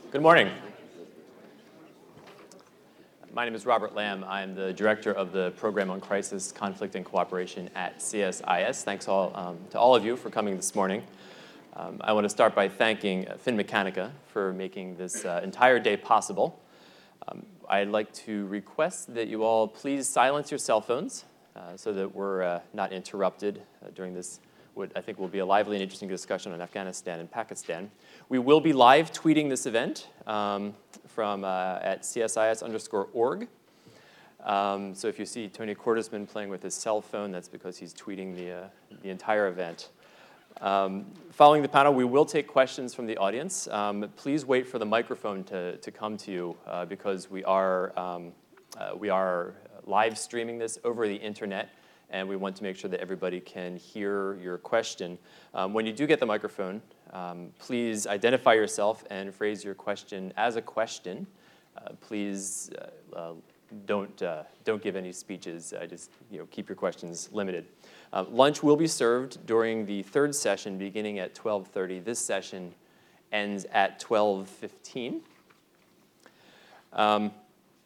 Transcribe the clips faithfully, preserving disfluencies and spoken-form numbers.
Good morning. My name is Robert Lamb. I'm the director of the Program on Crisis, Conflict, and Cooperation at C S I S. Thanks all, um, to all of you for coming this morning. Um, I want to start by thanking Finmeccanica for making this uh, entire day possible. Um, I'd like to request that you all please silence your cell phones uh, so that we're uh, not interrupted uh, during this, what I think will be a lively and interesting discussion on Afghanistan and Pakistan. We will be live tweeting this event um, from uh, at C S I S underscore org. Um, so if you see Tony Cordesman playing with his cell phone, that's because he's tweeting the, uh, the entire event. Um, following the panel, we will take questions from the audience. Um, please wait for the microphone to, to come to you uh, because we are, um, uh, we are live streaming this over the internet, and we want to make sure that everybody can hear your question. Um, when you do get the microphone, um, please identify yourself and phrase your question as a question. Uh, please uh, uh, don't, uh, don't give any speeches. Uh, just you know, keep your questions limited. Uh, lunch will be served during the third session beginning at twelve thirty. This session ends at twelve fifteen. Um,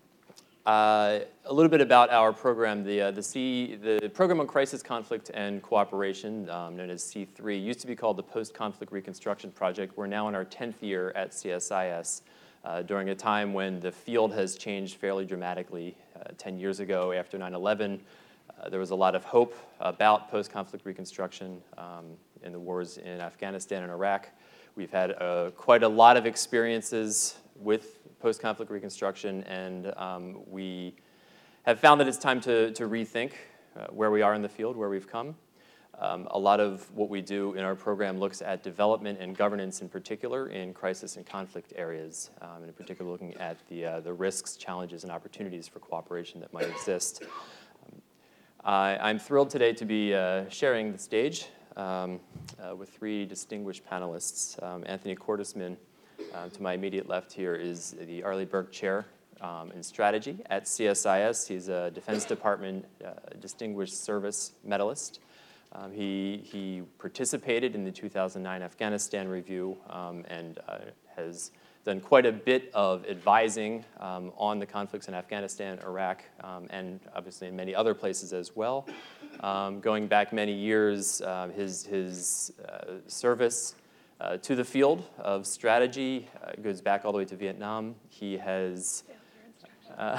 Uh, a little bit about our program. The, uh, the, C, the Program on Crisis, Conflict, and Cooperation, um, known as C three, used to be called the Post-Conflict Reconstruction Project. We're now in our tenth year at C S I S, uh, during a time when the field has changed fairly dramatically. Uh, ten years ago, after nine eleven, uh, there was a lot of hope about post-conflict reconstruction um, in the wars in Afghanistan and Iraq. We've had uh, quite a lot of experiences with post-conflict reconstruction, and um, we have found that it's time to, to rethink uh, where we are in the field, where we've come. Um, a lot of what we do in our program looks at development and governance in particular in crisis and conflict areas, um, and in particular looking at the, uh, the risks, challenges, and opportunities for cooperation that might exist. Um, I, I'm thrilled today to be uh, sharing the stage um, uh, with three distinguished panelists. Um, Anthony Cordesman, Uh, to my immediate left here, is the Arleigh Burke Chair um, in Strategy at C S I S. He's a Defense Department uh, Distinguished Service Medalist. Um, he, he participated in the two thousand nine Afghanistan review um, and uh, has done quite a bit of advising um, on the conflicts in Afghanistan, Iraq, um, and obviously in many other places as well. Um, going back many years, uh, his, his uh, service Uh, to the field of strategy uh, goes back all the way to Vietnam. He has uh,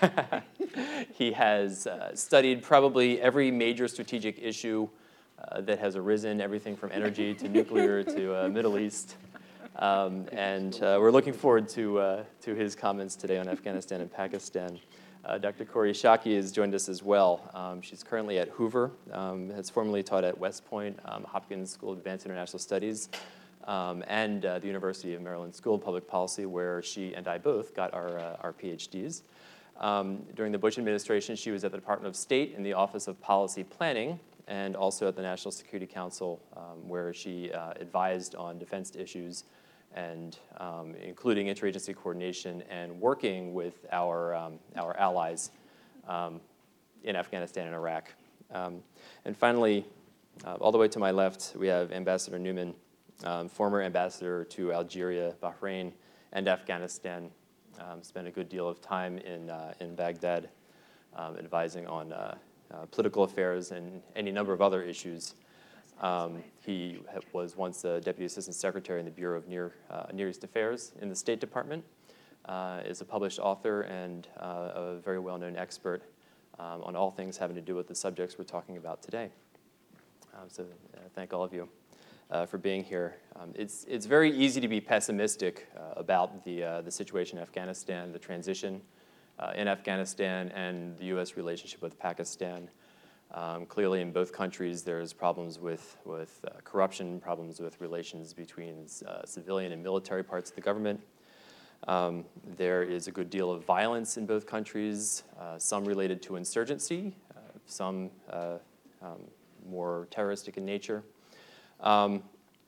he has uh, studied probably every major strategic issue uh, that has arisen, everything from energy to nuclear to uh, Middle East. Um, and uh, we're looking forward to uh, to his comments today on Afghanistan and Pakistan. Uh, Doctor Kori Schake has joined us as well. Um, she's currently at Hoover, um, has formerly taught at West Point, um, Hopkins School of Advanced International Studies, Um, and uh, the University of Maryland School of Public Policy, where she and I both got our, uh, our PhDs. Um, during the Bush administration, she was at the Department of State in the Office of Policy Planning, and also at the National Security Council, um, where she uh, advised on defense issues, and um, including interagency coordination and working with our, um, our allies um, in Afghanistan and Iraq. Um, and finally, uh, all the way to my left, we have Ambassador Newman, Um, former ambassador to Algeria, Bahrain, and Afghanistan. Um, spent a good deal of time in, uh, in Baghdad um, advising on uh, uh, political affairs and any number of other issues. Um, he was once a Deputy Assistant Secretary in the Bureau of Near, uh, Near East Affairs in the State Department, uh, is a published author and uh, a very well-known expert um, on all things having to do with the subjects we're talking about today. Um, so uh, thank all of you. Uh, for being here. Um, it's, it's very easy to be pessimistic uh, about the, uh, the situation in Afghanistan, the transition uh, in Afghanistan, and the U S relationship with Pakistan. Um, clearly, in both countries, there's problems with, with uh, corruption, problems with relations between uh, civilian and military parts of the government. Um, there is a good deal of violence in both countries, uh, some related to insurgency, uh, some uh, um, more terroristic in nature. Um,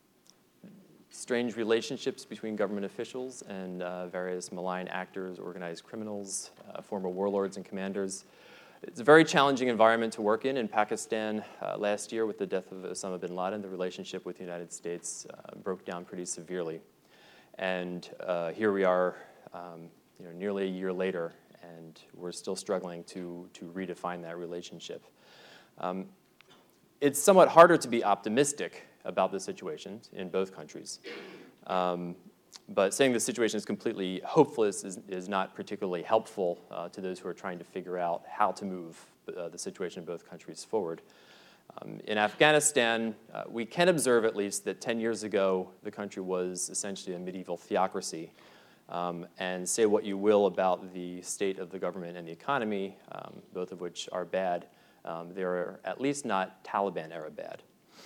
strange relationships between government officials and uh, various malign actors, organized criminals, uh, former warlords and commanders. It's a very challenging environment to work in. In Pakistan uh, last year, with the death of Osama bin Laden, the relationship with the United States uh, broke down pretty severely. And uh, here we are, um, you know, nearly a year later, and we're still struggling to, to redefine that relationship. Um, it's somewhat harder to be optimistic about the situation in both countries. Um, but saying the situation is completely hopeless is, is not particularly helpful uh, to those who are trying to figure out how to move uh, the situation in both countries forward. Um, in Afghanistan, uh, we can observe at least that ten years ago, the country was essentially a medieval theocracy. Um, and say what you will about the state of the government and the economy, um, both of which are bad, um, they're at least not Taliban-era bad.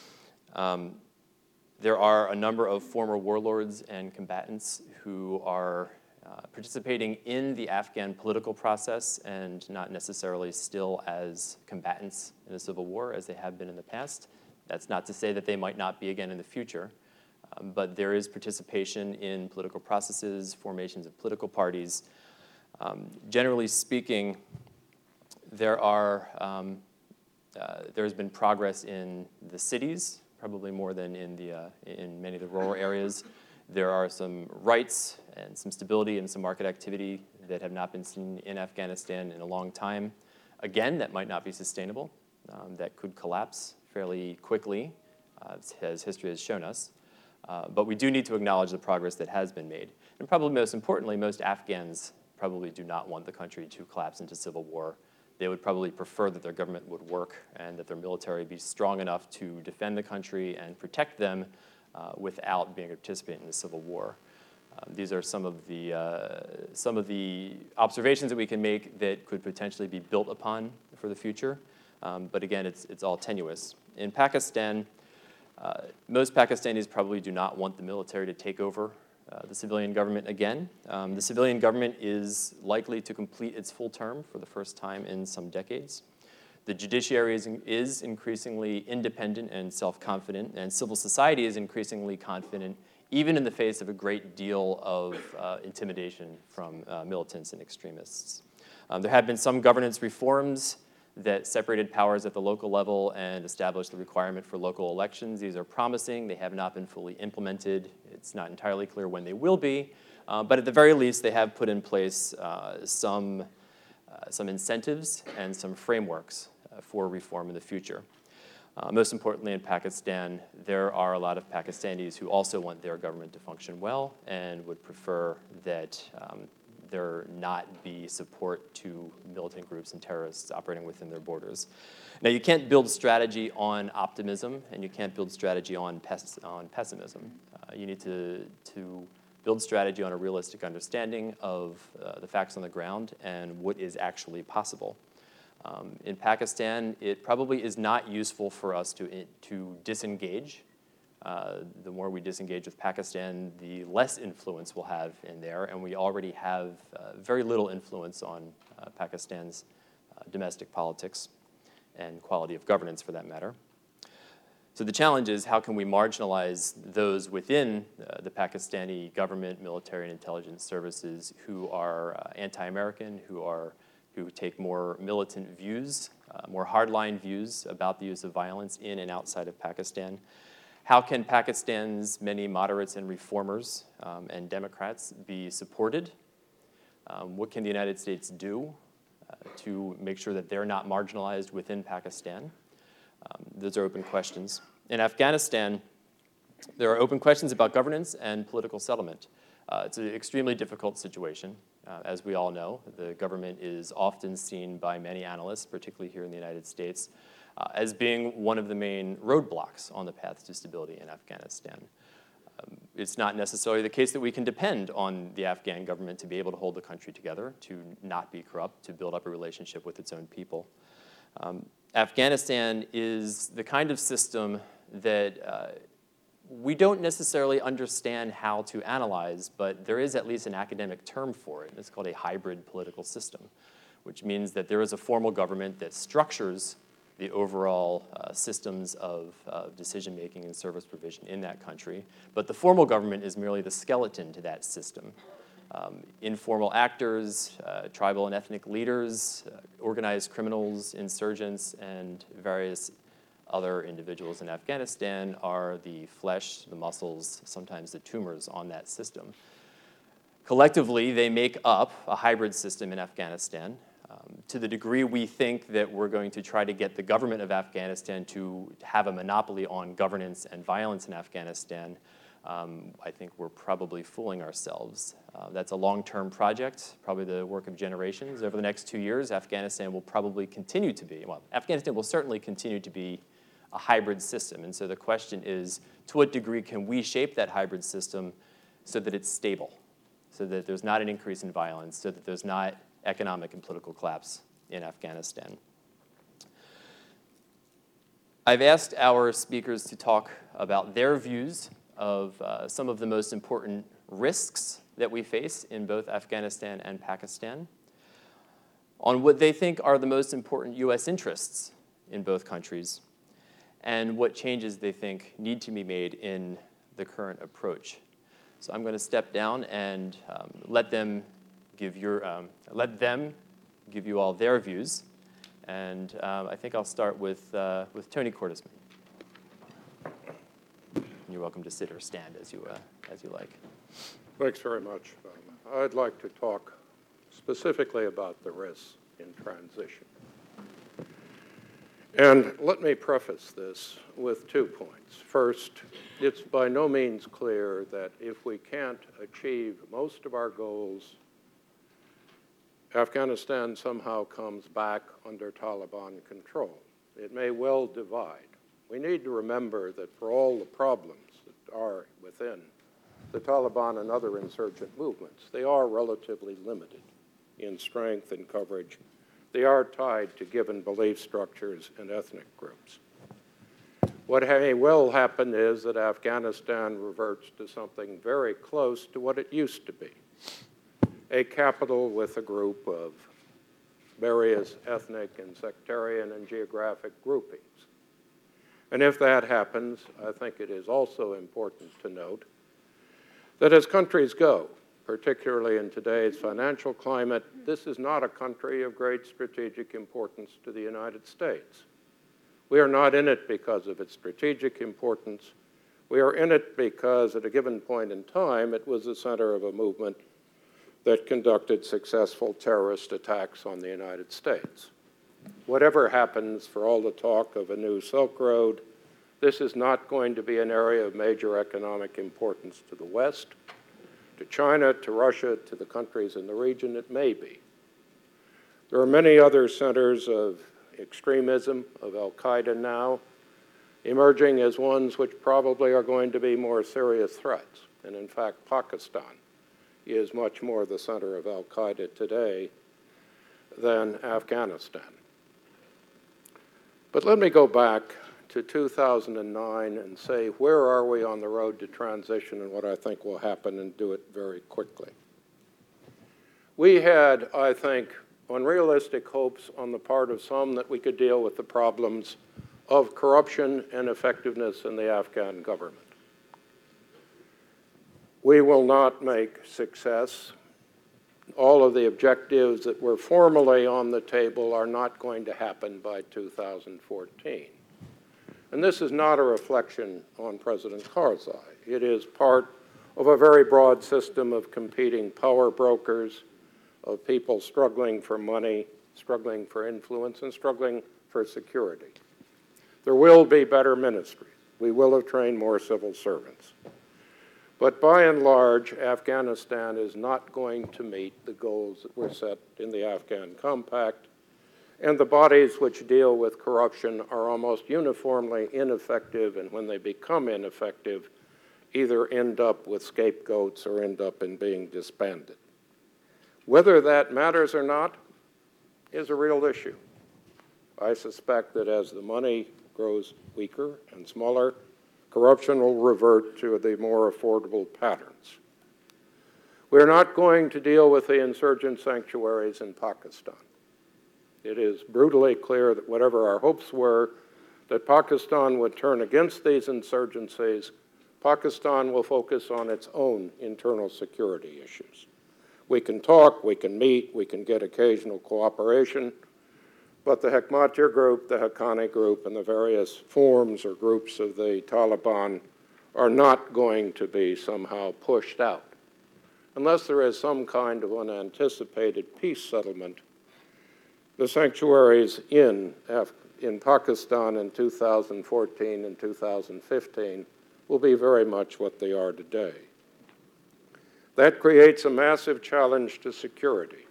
Um, there are a number of former warlords and combatants who are uh, participating in the Afghan political process and not necessarily still as combatants in the civil war as they have been in the past. That's not to say that they might not be again in the future. Um, but there is participation in political processes, formations of political parties. Um, generally speaking, there are um, uh, there has been progress in the cities, probably more than in the uh, in many of the rural areas. There are some rights and some stability and some market activity that have not been seen in Afghanistan in a long time. Again, that might not be sustainable. Um, that could collapse fairly quickly, uh, as history has shown us. Uh, but we do need to acknowledge the progress that has been made. And probably most importantly, most Afghans probably do not want the country to collapse into civil war. They would probably prefer that their government would work and that their military be strong enough to defend the country and protect them uh, without being a participant in the civil war. Um, these are some of the uh, some of the observations that we can make that could potentially be built upon for the future. Um, but again, it's it's all tenuous. In Pakistan, Uh, most Pakistanis probably do not want the military to take over uh, the civilian government again. Um, the civilian government is likely to complete its full term for the first time in some decades. The judiciary is, is increasingly independent and self-confident, and civil society is increasingly confident, even in the face of a great deal of uh, intimidation from uh, militants and extremists. Um, there have been some governance reforms that separated powers at the local level and established the requirement for local elections. These are promising. They have not been fully implemented. It's not entirely clear when they will be. Uh, but at the very least, they have put in place uh, some, uh, some incentives and some frameworks uh, for reform in the future. Uh, most importantly, in Pakistan, there are a lot of Pakistanis who also want their government to function well and would prefer that um, there not be support to militant groups and terrorists operating within their borders. Now, you can't build strategy on optimism, and you can't build strategy on, pes on pessimism. Uh, you need to, to build strategy on a realistic understanding of uh, the facts on the ground and what is actually possible. Um, in Pakistan, it probably is not useful for us to, to disengage. Uh, the more we disengage with Pakistan, the less influence we'll have in there, and we already have uh, very little influence on uh, Pakistan's uh, domestic politics and quality of governance, for that matter. So the challenge is, how can we marginalize those within uh, the Pakistani government, military, and intelligence services who are uh, anti-American, who are who take more militant views, uh, more hardline views about the use of violence in and outside of Pakistan? How can Pakistan's many moderates and reformers um, and Democrats be supported? Um, what can the United States do uh, to make sure that they're not marginalized within Pakistan? Um, those are open questions. In Afghanistan, there are open questions about governance and political settlement. Uh, it's an extremely difficult situation. Uh, as we all know, the government is often seen by many analysts, particularly here in the United States, Uh, as being one of the main roadblocks on the path to stability in Afghanistan. Um, it's not necessarily the case that we can depend on the Afghan government to be able to hold the country together, to not be corrupt, to build up a relationship with its own people. Um, Afghanistan is the kind of system that uh, we don't necessarily understand how to analyze, but there is at least an academic term for it. It's called a hybrid political system, which means that there is a formal government that structures the overall uh, systems of uh, decision-making and service provision in that country. But the formal government is merely the skeleton to that system. Um, informal actors, uh, tribal and ethnic leaders, uh, organized criminals, insurgents, and various Other individuals in Afghanistan are the flesh, the muscles, sometimes the tumors on that system. Collectively, they make up a hybrid system in Afghanistan. Um, to the degree we think that we're going to try to get the government of Afghanistan to have a monopoly on governance and violence in Afghanistan, um, I think we're probably fooling ourselves. Uh, that's a long-term project, probably the work of generations. Over the next two years, Afghanistan will probably continue to be, well, Afghanistan will certainly continue to be a hybrid system. And so the question is, to what degree can we shape that hybrid system so that it's stable, so that there's not an increase in violence, so that there's not economic and political collapse in Afghanistan. I've asked our speakers to talk about their views of uh, some of the most important risks that we face in both Afghanistan and Pakistan, on what they think are the most important U S interests in both countries, and what changes they think need to be made in the current approach. So I'm going to step down and um, let them give your, um, let them give you all their views. And um, I think I'll start with, uh, with Tony Cordesman. You're welcome to sit or stand as you, uh, as you like. Thanks very much. Um, I'd like to talk specifically about the risks in transition. And let me preface this with two points. First, it's by no means clear that if we can't achieve most of our goals, Afghanistan somehow comes back under Taliban control. It may well divide. We need to remember that for all the problems that are within the Taliban and other insurgent movements, they are relatively limited in strength and coverage. They are tied to given belief structures and ethnic groups. What may well happen is that Afghanistan reverts to something very close to what it used to be, a capital with a group of various ethnic and sectarian and geographic groupings. And if that happens, I think it is also important to note that as countries go, particularly in today's financial climate, this is not a country of great strategic importance to the United States. We are not in it because of its strategic importance. We are in it because at a given point in time, it was the center of a movement that conducted successful terrorist attacks on the United States. Whatever happens, for all the talk of a new Silk Road, this is not going to be an area of major economic importance to the West, to China, to Russia, to the countries in the region. It may be. There are many other centers of extremism, of al-Qaeda now, emerging as ones which probably are going to be more serious threats. And in fact, Pakistan is much more the center of al-Qaeda today than Afghanistan. But let me go back to two thousand nine and say, where are we on the road to transition and what I think will happen, and do it very quickly. We had, I think, unrealistic hopes on the part of some that we could deal with the problems of corruption and effectiveness in the Afghan government. We will not make success. All of the objectives that were formally on the table are not going to happen by two thousand fourteen. And this is not a reflection on President Karzai. It is part of a very broad system of competing power brokers, of people struggling for money, struggling for influence, and struggling for security. There will be better ministry. We will have trained more civil servants. But by and large, Afghanistan is not going to meet the goals that were set in the Afghan Compact, and the bodies which deal with corruption are almost uniformly ineffective, and when they become ineffective, either end up with scapegoats or end up in being disbanded. Whether that matters or not is a real issue. I suspect that as the money grows weaker and smaller, corruption will revert to the more affordable patterns. We're not going to deal with the insurgent sanctuaries in Pakistan. It is brutally clear that whatever our hopes were, that Pakistan would turn against these insurgencies, Pakistan will focus on its own internal security issues. We can talk, we can meet, we can get occasional cooperation, But the Hekmatyar group, the Haqqani group, and the various forms or groups of the Taliban are not going to be somehow pushed out. Unless there is some kind of unanticipated peace settlement, the sanctuaries in, Af in Pakistan in two thousand fourteen and two thousand fifteen will be very much what they are today. That creates a massive challenge to security.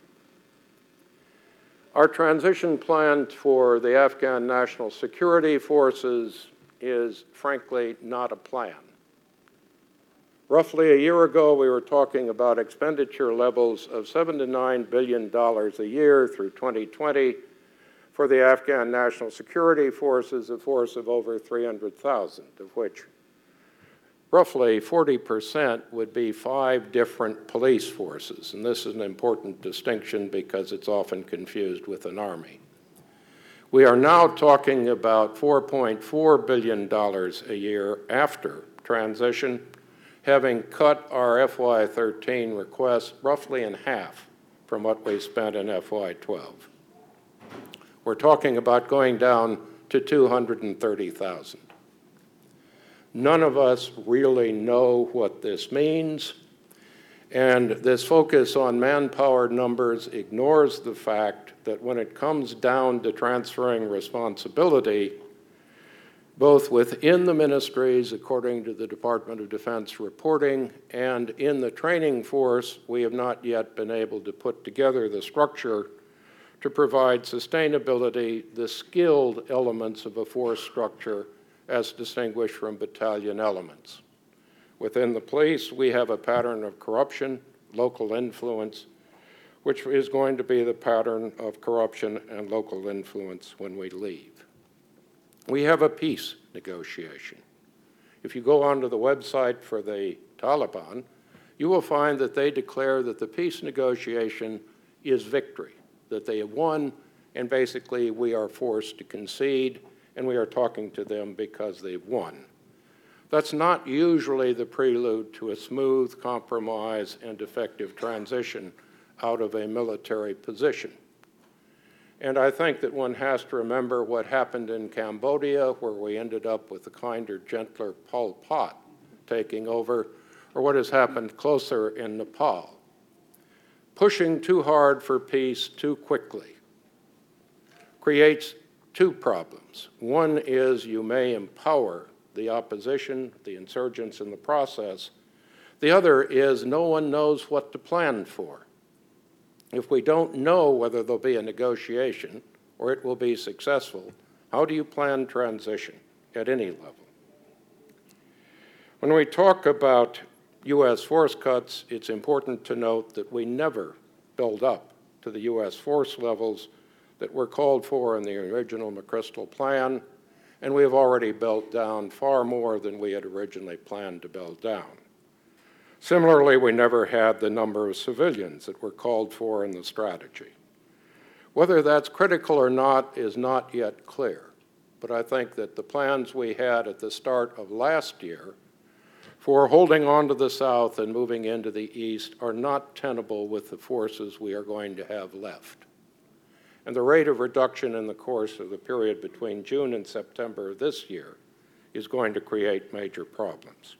Our transition plan for the Afghan National Security Forces is, frankly, not a plan. Roughly a year ago, we were talking about expenditure levels of seven to nine billion dollars a year through twenty twenty for the Afghan National Security Forces, a force of over three hundred thousand, of which roughly forty percent would be five different police forces. And this is an important distinction because it's often confused with an army. We are now talking about four point four billion dollars a year after transition, having cut our F Y thirteen request roughly in half from what we spent in F Y twelve. We're talking about going down to two hundred thirty thousand. None of us really know what this means, and this focus on manpower numbers ignores the fact that when it comes down to transferring responsibility, both within the ministries, according to the Department of Defense reporting, and in the training force, we have not yet been able to put together the structure to provide sustainability, the skilled elements of a force structure as distinguished from battalion elements. Within the police, we have a pattern of corruption, local influence, which is going to be the pattern of corruption and local influence when we leave. We have a peace negotiation. If you go onto the website for the Taliban, you will find that they declare that the peace negotiation is victory, that they have won, and basically we are forced to concede, and we are talking to them because they've won. That's not usually the prelude to a smooth compromise and effective transition out of a military position. And I think that one has to remember what happened in Cambodia, where we ended up with the kinder, gentler Pol Pot taking over, or what has happened closer in Nepal. Pushing too hard for peace too quickly creates two problems. One is you may empower the opposition, the insurgents in the process. The other is no one knows what to plan for. If we don't know whether there'll be a negotiation or it will be successful, how do you plan transition at any level? When we talk about U S force cuts, it's important to note that we never build up to the U S force levels that were called for in the original McChrystal Plan, and we have already built down far more than we had originally planned to build down. Similarly, we never had the number of civilians that were called for in the strategy. Whether that's critical or not is not yet clear, but I think that the plans we had at the start of last year for holding on to the South and moving into the East are not tenable with the forces we are going to have left. And the rate of reduction in the course of the period between June and September of this year is going to create major problems.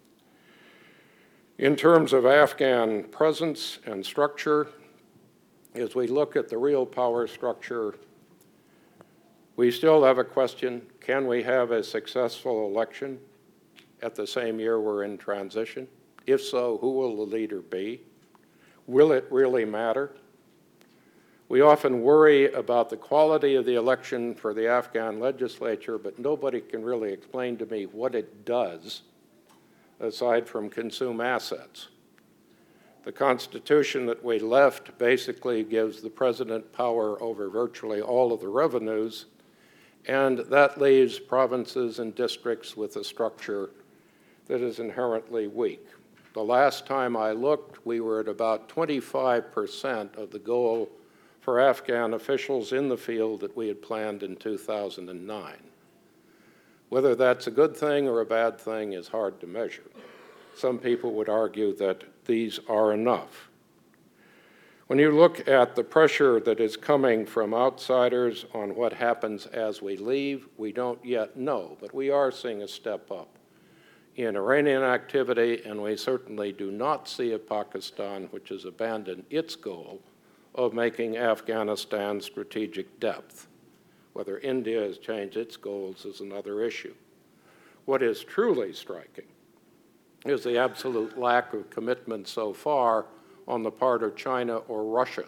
In terms of Afghan presence and structure, as we look at the real power structure, we still have a question: can we have a successful election at the same year we're in transition? If so, who will the leader be? Will it really matter? We often worry about the quality of the election for the Afghan legislature, but nobody can really explain to me what it does aside from consume assets. The Constitution that we left basically gives the president power over virtually all of the revenues, and that leaves provinces and districts with a structure that is inherently weak. The last time I looked, we were at about twenty-five percent of the goal for Afghan officials in the field that we had planned in two thousand nine. Whether that's a good thing or a bad thing is hard to measure. Some people would argue that these are enough. When you look at the pressure that is coming from outsiders on what happens as we leave, we don't yet know, but we are seeing a step up in Iranian activity, and we certainly do not see a Pakistan which has abandoned its goal of making Afghanistan strategic depth. Whether India has changed its goals is another issue. What is truly striking is the absolute lack of commitment so far on the part of China or Russia,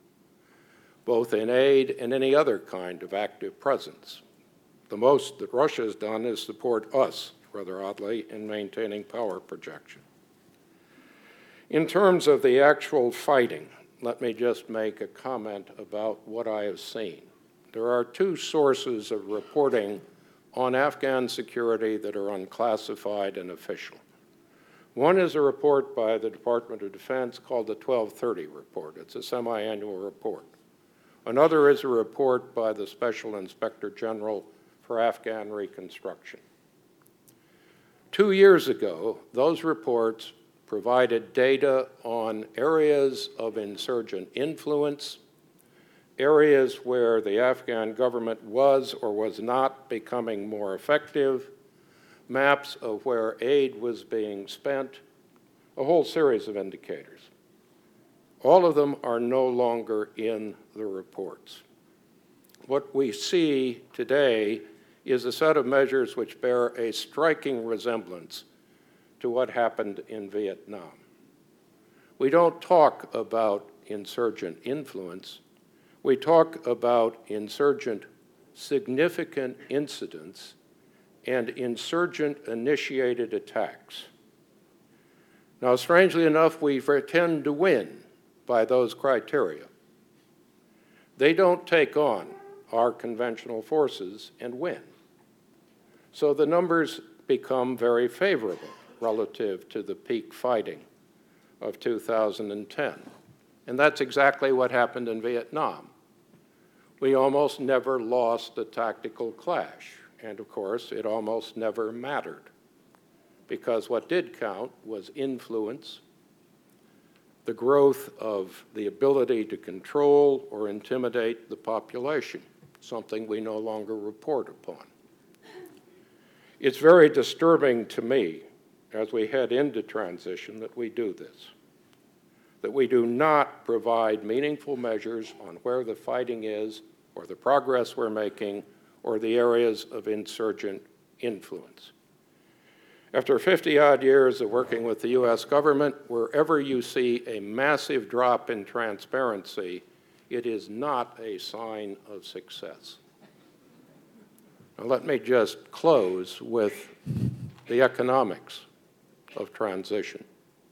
both in aid and any other kind of active presence. The most that Russia has done is support us, rather oddly, in maintaining power projection. In terms of the actual fighting, let me just make a comment about what I have seen. There are two sources of reporting on Afghan security that are unclassified and official. One is a report by the Department of Defense called the twelve thirty report. It's a semi-annual report. Another is a report by the Special Inspector General for Afghan Reconstruction. Two years ago, those reports provided data on areas of insurgent influence, areas where the Afghan government was or was not becoming more effective, maps of where aid was being spent, a whole series of indicators. All of them are no longer in the reports. What we see today is a set of measures which bear a striking resemblance to what happened in Vietnam. We don't talk about insurgent influence. We talk about insurgent significant incidents and insurgent-initiated attacks. Now, strangely enough, we tend to win by those criteria. They don't take on our conventional forces and win. So the numbers become very favorable relative to the peak fighting of two thousand ten. And that's exactly what happened in Vietnam. We almost never lost a tactical clash. And of course, it almost never mattered, because what did count was influence, the growth of the ability to control or intimidate the population, something we no longer report upon. It's very disturbing to me, as we head into transition, that we do this, that we do not provide meaningful measures on where the fighting is or the progress we're making or the areas of insurgent influence. After fifty-odd years of working with the U S government, wherever you see a massive drop in transparency, it is not a sign of success. Now, let me just close with the economics of transition.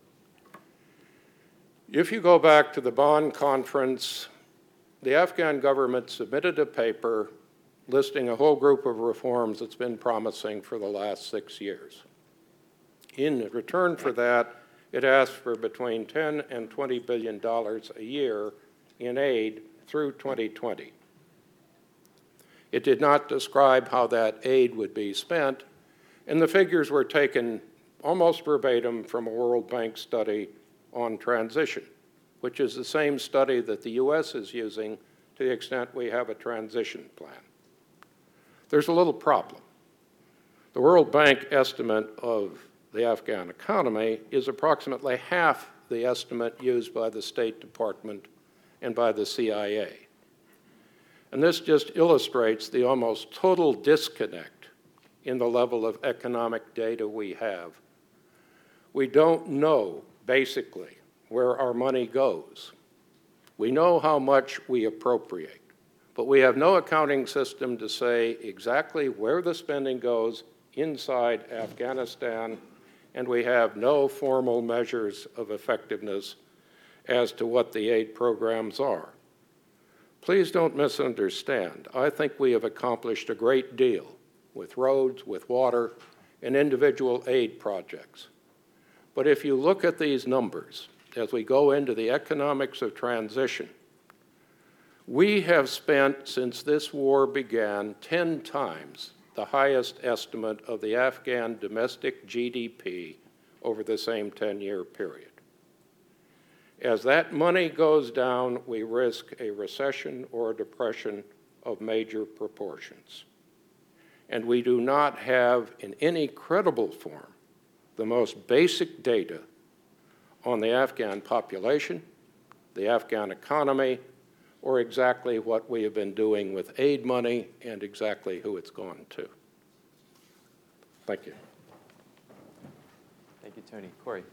If you go back to the Bonn conference, the Afghan government submitted a paper listing a whole group of reforms that's been promising for the last six years. In return for that, it asked for between ten and twenty billion dollars a year in aid through twenty twenty. It did not describe how that aid would be spent, and the figures were taken almost verbatim from a World Bank study on transition, which is the same study that the U S is using to the extent we have a transition plan. There's a little problem. The World Bank estimate of the Afghan economy is approximately half the estimate used by the State Department and by the C I A. And this just illustrates the almost total disconnect in the level of economic data we have. We don't know, basically, where our money goes. We know how much we appropriate. But we have no accounting system to say exactly where the spending goes inside Afghanistan, and we have no formal measures of effectiveness as to what the aid programs are. Please don't misunderstand. I think we have accomplished a great deal with roads, with water, and individual aid projects. But if you look at these numbers as we go into the economics of transition, we have spent, since this war began, ten times the highest estimate of the Afghan domestic G D P over the same ten-year period. As that money goes down, we risk a recession or a depression of major proportions. And we do not have, in any credible form, the most basic data on the Afghan population, the Afghan economy, or exactly what we have been doing with aid money and exactly who it's gone to. Thank you. Thank you, Tony. Corey.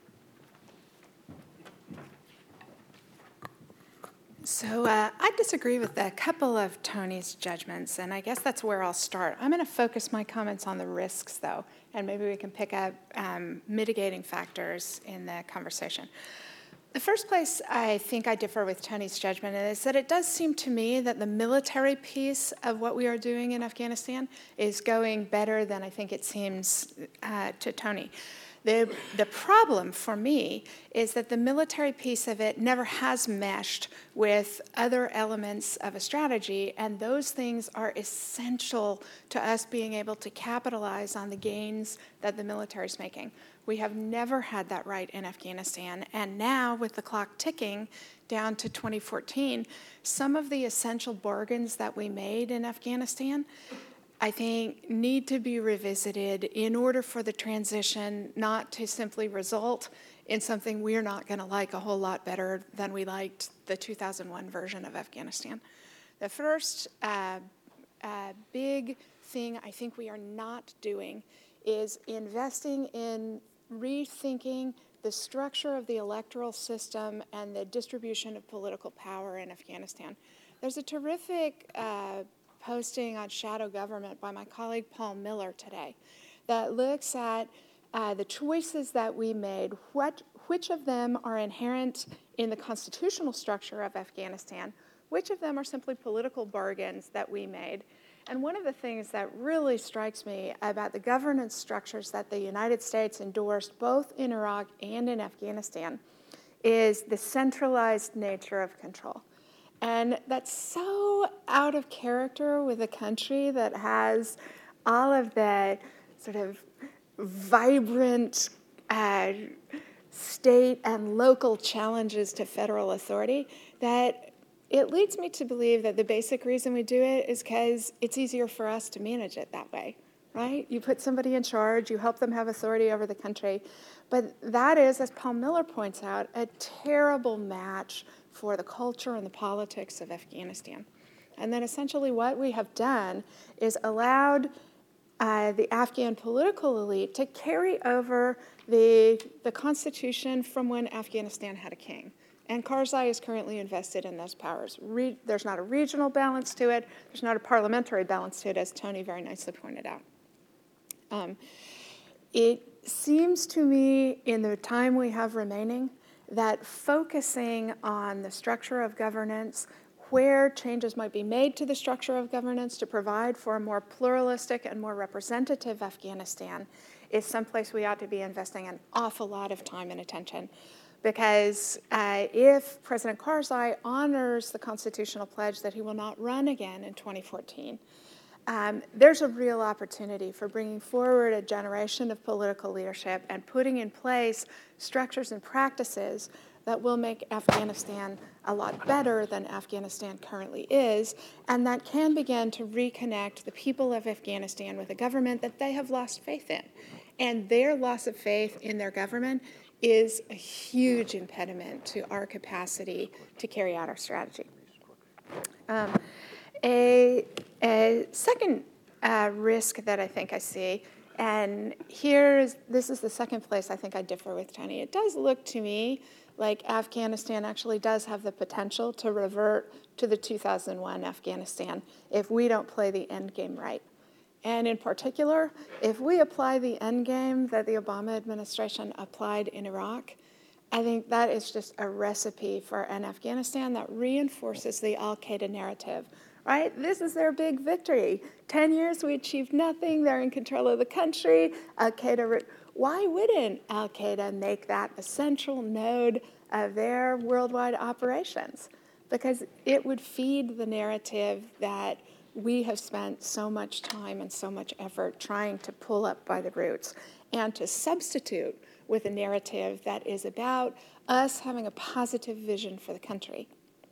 So uh, I disagree with a couple of Tony's judgments, and I guess that's where I'll start. I'm going to focus my comments on the risks, though, and maybe we can pick up um, mitigating factors in the conversation. The first place I think I differ with Tony's judgment is that it does seem to me that the military piece of what we are doing in Afghanistan is going better than I think it seems uh, to Tony. The, the problem for me is that the military piece of it never has meshed with other elements of a strategy, and those things are essential to us being able to capitalize on the gains that the military is making. We have never had that right in Afghanistan, and now with the clock ticking down to twenty fourteen, some of the essential bargains that we made in Afghanistan I think need to be revisited in order for the transition not to simply result in something we're not going to like a whole lot better than we liked the two thousand one version of Afghanistan. The first uh, uh, big thing I think we are not doing is investing in rethinking the structure of the electoral system and the distribution of political power in Afghanistan. There's a terrific uh, posting on shadow government by my colleague Paul Miller today that looks at uh, the choices that we made, what, which of them are inherent in the constitutional structure of Afghanistan, which of them are simply political bargains that we made. And one of the things that really strikes me about the governance structures that the United States endorsed both in Iraq and in Afghanistan is the centralized nature of control. And that's so out of character with a country that has all of the sort of vibrant uh, state and local challenges to federal authority that it leads me to believe that the basic reason we do it is because it's easier for us to manage it that way, right? You put somebody in charge, you help them have authority over the country. But that is, as Paul Miller points out, a terrible match for the culture and the politics of Afghanistan. And then essentially what we have done is allowed uh, the Afghan political elite to carry over the, the constitution from when Afghanistan had a king. And Karzai is currently invested in those powers. Re- there's not a regional balance to it. There's not a parliamentary balance to it, as Tony very nicely pointed out. Um, it seems to me, in the time we have remaining, that focusing on the structure of governance, where changes might be made to the structure of governance to provide for a more pluralistic and more representative Afghanistan is someplace we ought to be investing an awful lot of time and attention. Because uh, if President Karzai honors the constitutional pledge that he will not run again in twenty fourteen, um, there's a real opportunity for bringing forward a generation of political leadership and putting in place structures and practices that will make Afghanistan a lot better than Afghanistan currently is, and that can begin to reconnect the people of Afghanistan with a government that they have lost faith in. And their loss of faith in their government is a huge impediment to our capacity to carry out our strategy. Um, a, a second uh, risk that I think I see, and here's, this is the second place I think I differ with Tony. It does look to me like Afghanistan actually does have the potential to revert to the two thousand one Afghanistan if we don't play the end game right. And in particular, if we apply the end game that the Obama administration applied in Iraq, I think that is just a recipe for an Afghanistan that reinforces the al-Qaeda narrative, right? This is their big victory. Ten years, we achieved nothing. They're in control of the country. Al-Qaeda, why wouldn't al-Qaeda make that the central node of their worldwide operations? Because it would feed the narrative that we have spent so much time and so much effort trying to pull up by the roots and to substitute with a narrative that is about us having a positive vision for the country.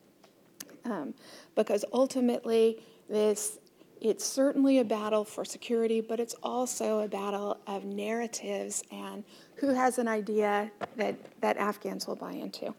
Um, because ultimately, this it's certainly a battle for security, but it's also a battle of narratives and who has an idea that, that Afghans will buy into.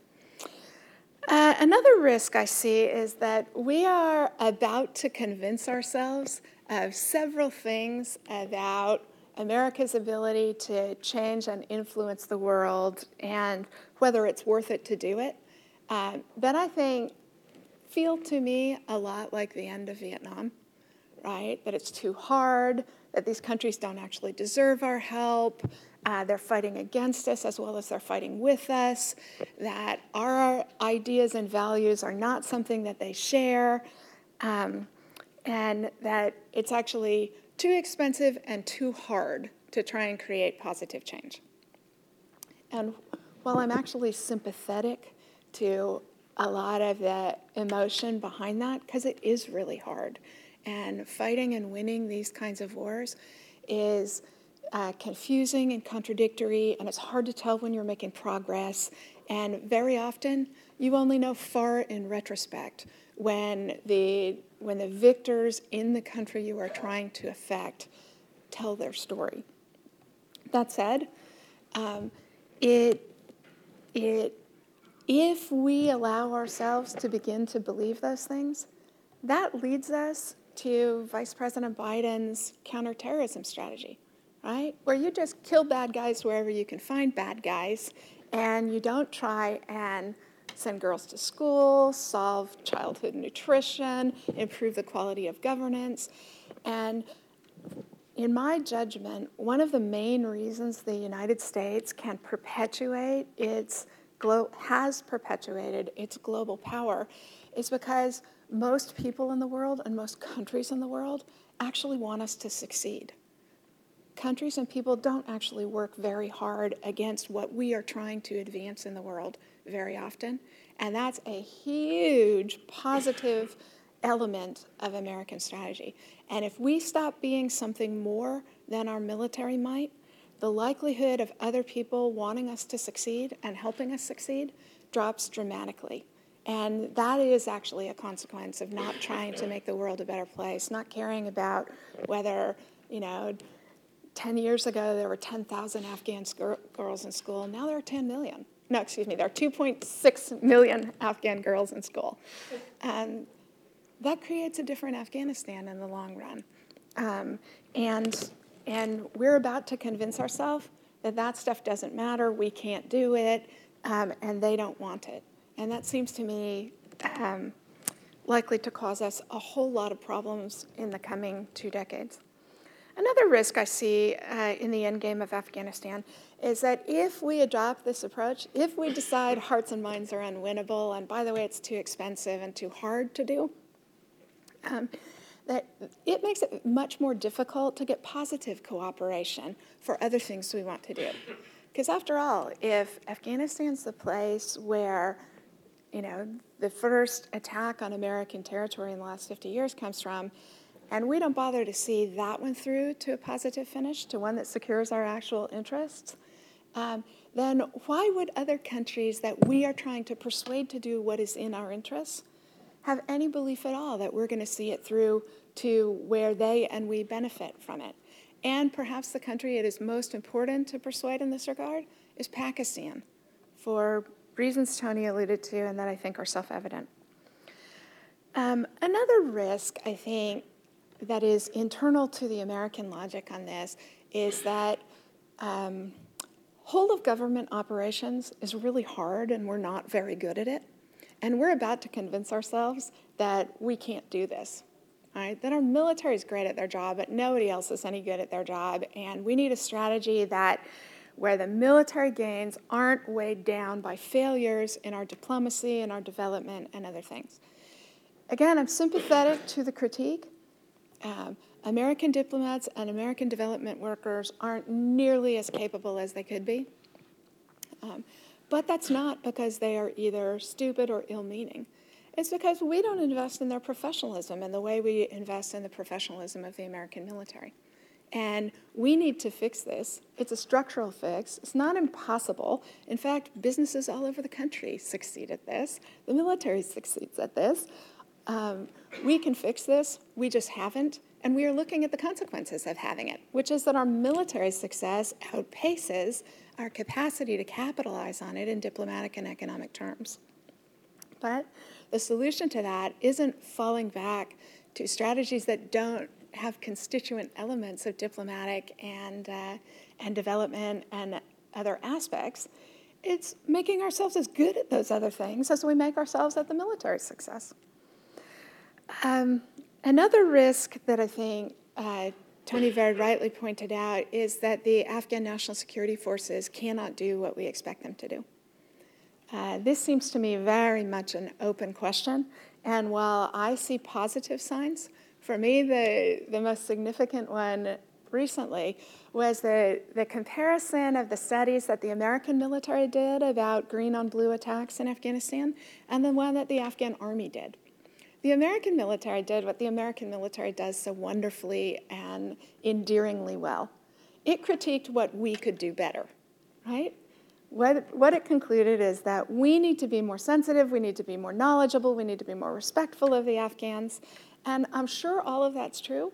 Uh, another risk I see is that we are about to convince ourselves of several things about America's ability to change and influence the world and whether it's worth it to do it, uh, that I think feel to me a lot like the end of Vietnam, right? That it's too hard, that these countries don't actually deserve our help, uh, they're fighting against us as well as they're fighting with us, that our ideas and values are not something that they share, um, and that it's actually too expensive and too hard to try and create positive change. And while I'm actually sympathetic to a lot of the emotion behind that, because it is really hard, and fighting and winning these kinds of wars is uh, confusing and contradictory, and it's hard to tell when you're making progress. And very often, you only know far in retrospect when the when the victors in the country you are trying to affect tell their story. That said, um, it it if we allow ourselves to begin to believe those things, that leads us to Vice President Biden's counterterrorism strategy, right? Where you just kill bad guys wherever you can find bad guys, and you don't try and send girls to school, solve childhood nutrition, improve the quality of governance. And in my judgment, one of the main reasons the United States can perpetuate its, glo- has perpetuated its global power is because most people in the world and most countries in the world actually want us to succeed. Countries and people don't actually work very hard against what we are trying to advance in the world very often. And that's a huge positive element of American strategy. And if we stop being something more than our military might, the likelihood of other people wanting us to succeed and helping us succeed drops dramatically. And that is actually a consequence of not trying to make the world a better place, not caring about whether, you know, ten years ago there were ten thousand Afghan gir- girls in school. Now there are ten million. No, excuse me, there are two point six million Afghan girls in school. Um, that creates a different Afghanistan in the long run. Um, and, and we're about to convince ourselves that that stuff doesn't matter, we can't do it, um, and they don't want it. And that seems to me um, likely to cause us a whole lot of problems in the coming two decades. Another risk I see uh, in the endgame of Afghanistan is that if we adopt this approach, if we decide hearts and minds are unwinnable, and by the way, it's too expensive and too hard to do, um, that it makes it much more difficult to get positive cooperation for other things we want to do. Because after all, if Afghanistan's the place where you know, the first attack on American territory in the last fifty years comes from, and we don't bother to see that one through to a positive finish, to one that secures our actual interests, um, then why would other countries that we are trying to persuade to do what is in our interests have any belief at all that we're going to see it through to where they and we benefit from it? And perhaps the country it is most important to persuade in this regard is Pakistan, for reasons Tony alluded to and that I think are self-evident. Um, another risk, I think, that is internal to the American logic on this is that um, whole of government operations is really hard and we're not very good at it. And we're about to convince ourselves that we can't do this, right? That our military is great at their job, but nobody else is any good at their job. And we need a strategy that where the military gains aren't weighed down by failures in our diplomacy and our development and other things. Again, I'm sympathetic to the critique. Um, American diplomats and American development workers aren't nearly as capable as they could be. Um, but that's not because they are either stupid or ill-meaning. It's because we don't invest in their professionalism and the way we invest in the professionalism of the American military. And we need to fix this. It's a structural fix. It's not impossible. In fact, businesses all over the country succeed at this. The military succeeds at this. Um, we can fix this. We just haven't. And we are looking at the consequences of having it, which is that our military success outpaces our capacity to capitalize on it in diplomatic and economic terms. But the solution to that isn't falling back to strategies that don't have constituent elements of diplomatic and, uh, and development and other aspects. It's making ourselves as good at those other things as we make ourselves at the military success. Um, another risk that I think uh, Tony very rightly pointed out is that the Afghan National Security Forces cannot do what we expect them to do. Uh, this seems to me very much an open question, and while I see positive signs, for me the, the most significant one recently was the, the comparison of the studies that the American military did about green on blue attacks in Afghanistan and the one that the Afghan army did. The American military did what the American military does so wonderfully and endearingly well. It critiqued what we could do better, right? What, what it concluded is that we need to be more sensitive, we need to be more knowledgeable, we need to be more respectful of the Afghans, and I'm sure all of that's true.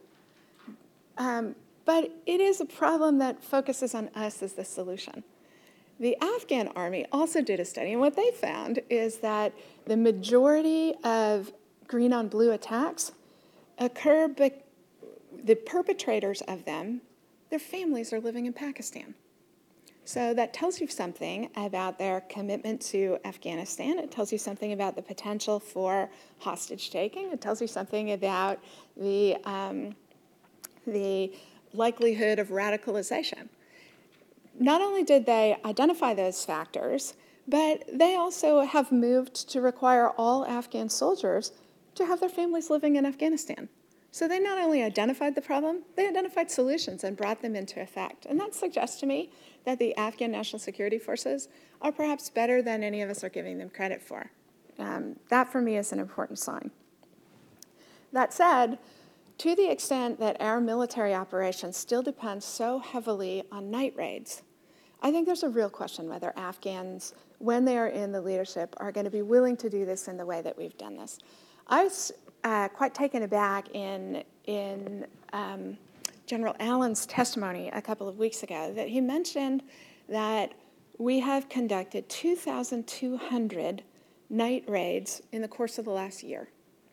Um, but it is a problem that focuses on us as the solution. The Afghan army also did a study, and what they found is that the majority of green on blue attacks occur, but the perpetrators of them, their families are living in Pakistan. So that tells you something about their commitment to Afghanistan. It tells you something about the potential for hostage taking. It tells you something about the, um, the likelihood of radicalization. Not only did they identify those factors, but they also have moved to require all Afghan soldiers to have their families living in Afghanistan. So they not only identified the problem, they identified solutions and brought them into effect. And that suggests to me that the Afghan National Security Forces are perhaps better than any of us are giving them credit for. Um, that, for me, is an important sign. That said, to the extent that our military operations still depend so heavily on night raids, I think there's a real question whether Afghans, when they are in the leadership, are going to be willing to do this in the way that we've done this. I was uh, quite taken aback in, in um, General Allen's testimony a couple of weeks ago that he mentioned that we have conducted two thousand two hundred night raids in the course of the last year.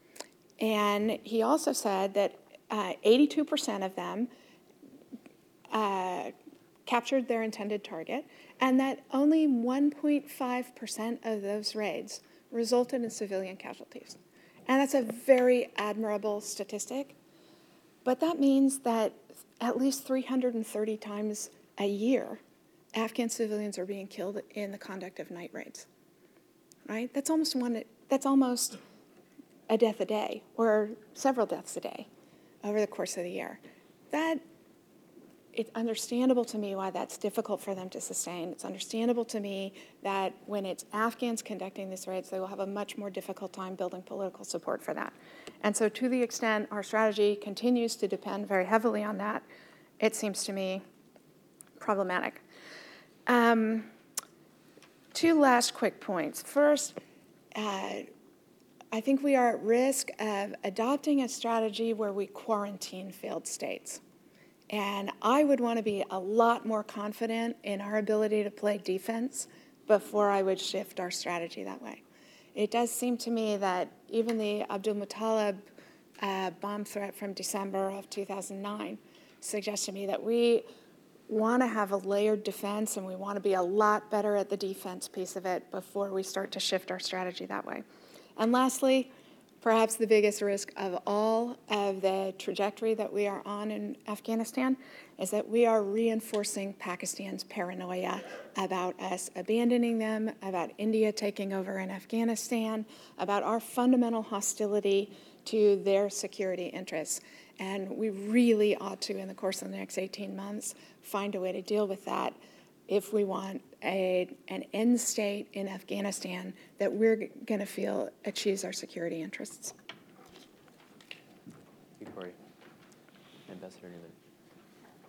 And he also said that uh, eighty-two percent of them uh, captured their intended target, and that only one point five percent of those raids resulted in civilian casualties. And that's a very admirable statistic, but that means that at least three hundred thirty times a year, Afghan civilians are being killed in the conduct of night raids, right? That's almost one, that's almost a death a day, or several deaths a day over the course of the year. That, it's understandable to me why that's difficult for them to sustain. It's understandable to me that when it's Afghans conducting these raids, they will have a much more difficult time building political support for that. And so to the extent our strategy continues to depend very heavily on that, it seems to me problematic. Um, two last quick points. First, uh, I think we are at risk of adopting a strategy where we quarantine failed states. And I would want to be a lot more confident in our ability to play defense before I would shift our strategy that way. It does seem to me that even the Abdul Muttalib uh, bomb threat from December of two thousand nine suggests to me that we want to have a layered defense and we want to be a lot better at the defense piece of it before we start to shift our strategy that way. And lastly, perhaps the biggest risk of all of the trajectory that we are on in Afghanistan is that we are reinforcing Pakistan's paranoia about us abandoning them, about India taking over in Afghanistan, about our fundamental hostility to their security interests. And we really ought to, in the course of the next eighteen months, find a way to deal with that if we want a, an end state in Afghanistan that we're going to feel achieves our security interests. Thank you, Cory. Ambassador Newman.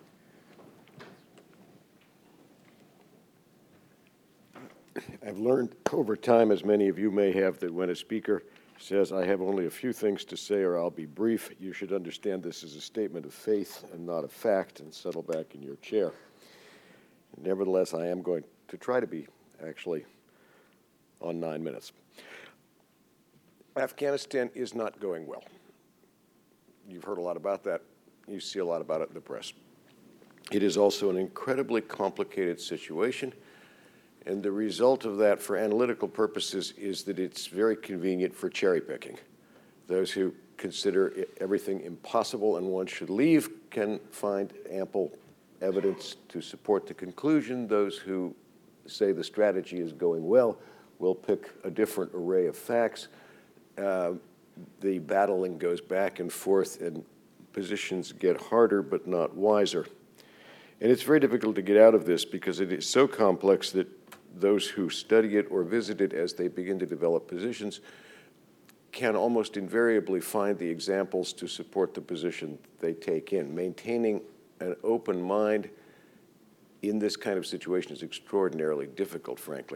I've learned over time, as many of you may have, that when a speaker says, I have only a few things to say or I'll be brief, you should understand this is a statement of faith and not a fact, and settle back in your chair. Nevertheless, I am going to try to be actually on nine minutes. Afghanistan is not going well. You've heard a lot about that. You see a lot about it in the press. It is also an incredibly complicated situation, and the result of that for analytical purposes is that it's very convenient for cherry picking. Those who consider everything impossible and one should leave can find ample evidence to support the conclusion. Those who say the strategy is going well will pick a different array of facts. Uh, the battling goes back and forth, and positions get harder but not wiser. And it's very difficult to get out of this because it is so complex that those who study it or visit it as they begin to develop positions can almost invariably find the examples to support the position they take in. Maintaining an open mind in this kind of situation is extraordinarily difficult, frankly.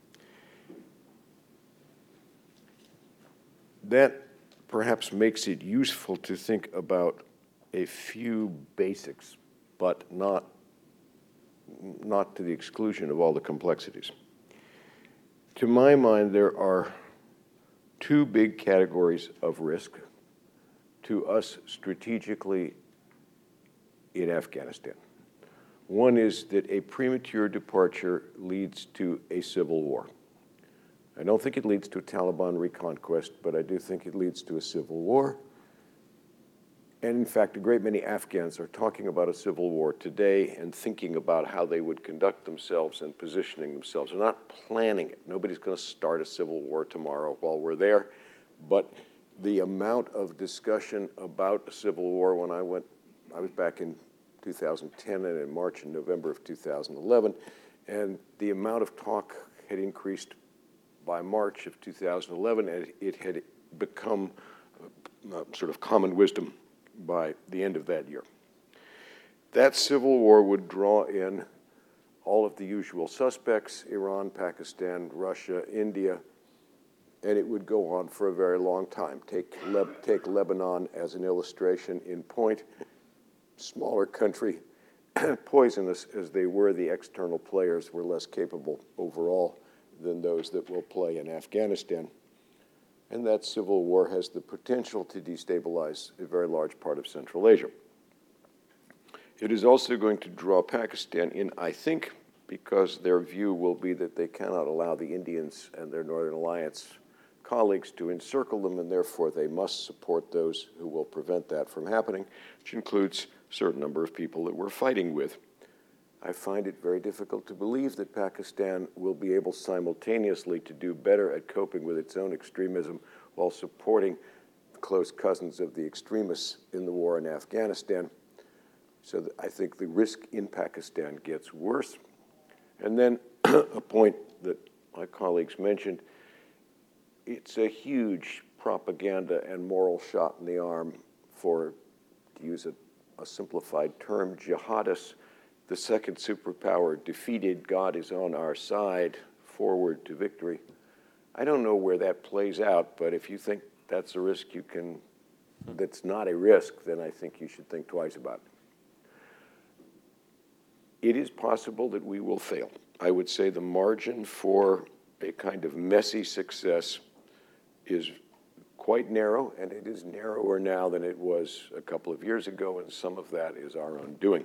That perhaps makes it useful to think about a few basics, but not, not to the exclusion of all the complexities. To my mind, there are two big categories of risk to us strategically in Afghanistan. One is that a premature departure leads to a civil war. I don't think it leads to a Taliban reconquest, but I do think it leads to a civil war. And in fact, a great many Afghans are talking about a civil war today and thinking about how they would conduct themselves and positioning themselves. They're not planning it. Nobody's going to start a civil war tomorrow while we're there. But the amount of discussion about a civil war when I went, I was back in two thousand ten and in March and November of two thousand eleven, and the amount of talk had increased by March of two thousand eleven, and it had become uh, sort of common wisdom by the end of that year. That civil war would draw in all of the usual suspects, Iran, Pakistan, Russia, India, and it would go on for a very long time. Take, Le- take Lebanon as an illustration in point. Smaller country, poisonous as they were, the external players were less capable overall than those that will play in Afghanistan. And that civil war has the potential to destabilize a very large part of Central Asia. It is also going to draw Pakistan in, I think, because their view will be that they cannot allow the Indians and their Northern Alliance colleagues to encircle them, and therefore they must support those who will prevent that from happening, which includes a certain number of people that we're fighting with. I find it very difficult to believe that Pakistan will be able simultaneously to do better at coping with its own extremism while supporting close cousins of the extremists in the war in Afghanistan. So I think the risk in Pakistan gets worse. And then a point that my colleagues mentioned, it's a huge propaganda and moral shot in the arm for, to use a, a simplified term, jihadists. The second superpower defeated, God is on our side, forward to victory. I don't know where that plays out, but if you think that's a risk you can, that's not a risk, then I think you should think twice about it. It is possible that we will fail. I would say the margin for a kind of messy success is quite narrow, and it is narrower now than it was a couple of years ago, and some of that is our own doing.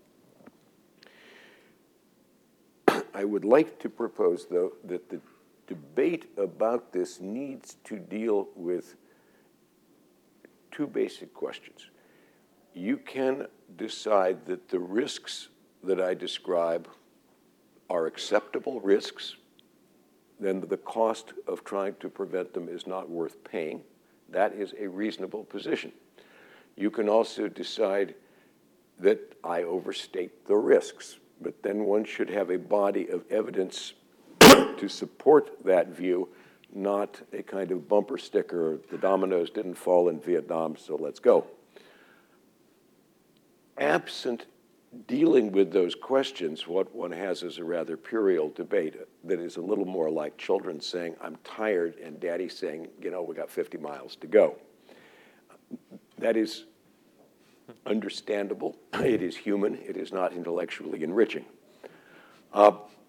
I would like to propose, though, that the debate about this needs to deal with two basic questions. You can decide that the risks that I describe are acceptable risks, then the cost of trying to prevent them is not worth paying. That is a reasonable position. You can also decide that I overstate the risks, but then one should have a body of evidence to support that view, not a kind of bumper sticker, the dominoes didn't fall in Vietnam, so let's go. Absent dealing with those questions, what one has is a rather puerile debate that is a little more like children saying, I'm tired, and daddy saying, you know, we got fifty miles to go. That is understandable. It is human. It is not intellectually enriching. Uh,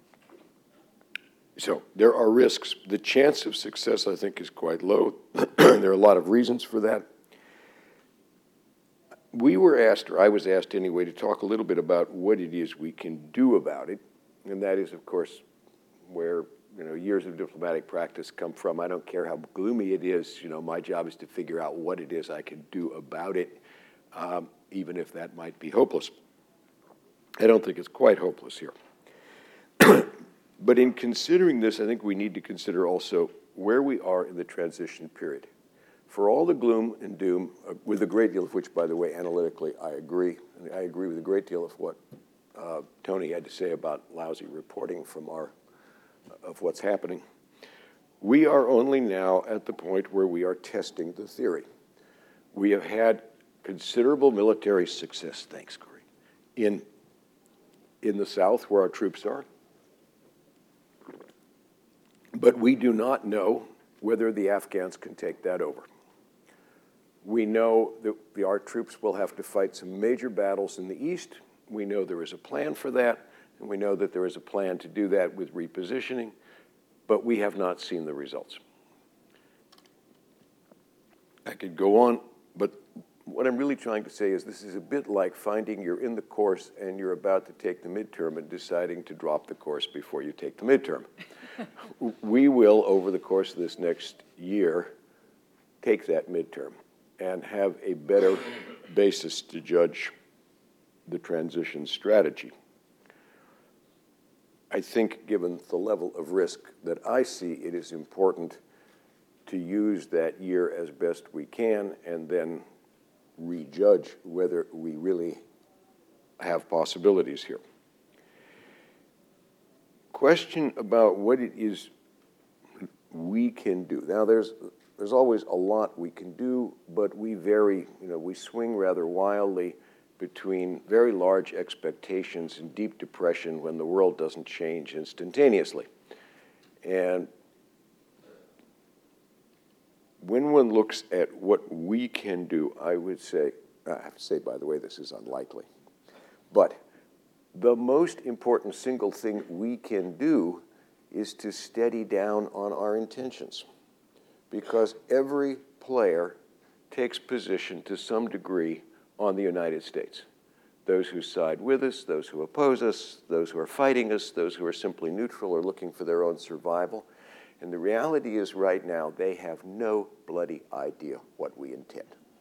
so there are risks. The chance of success, I think, is quite low. There are a lot of reasons for that. We were asked, or I was asked anyway, to talk a little bit about what it is we can do about it. And that is, of course, where you know years of diplomatic practice come from. I don't care how gloomy it is. You know, my job is to figure out what it is I can do about it, um, even if that might be hopeless. I don't think it's quite hopeless here. But in considering this, I think we need to consider also where we are in the transition period. For all the gloom and doom, uh, with a great deal of which, by the way, analytically, I agree. I agree with a great deal of what uh, Tony had to say about lousy reporting from our, of what's happening. We are only now at the point where we are testing the theory. We have had considerable military success, thanks, Corey, in, in the South where our troops are. But we do not know whether the Afghans can take that over. We know that the, our troops will have to fight some major battles in the East. We know there is a plan for that, and we know that there is a plan to do that with repositioning, but we have not seen the results. I could go on, but what I'm really trying to say is this is a bit like finding you're in the course and you're about to take the midterm and deciding to drop the course before you take the midterm. We will, over the course of this next year, take that midterm and have a better basis to judge the transition strategy. I think, given the level of risk that I see, it is important to use that year as best we can and then rejudge whether we really have possibilities here. Question about what it is we can do. Now, there's there's always a lot we can do, but we vary, you know, we swing rather wildly between very large expectations and deep depression when the world doesn't change instantaneously. And when one looks at what we can do, I would say, I have to say, by the way, this is unlikely, but the most important single thing we can do is to steady down on our intentions, because every player takes position to some degree on the United States. Those who side with us, those who oppose us, those who are fighting us, those who are simply neutral or looking for their own survival. And the reality is right now they have no bloody idea what we intend.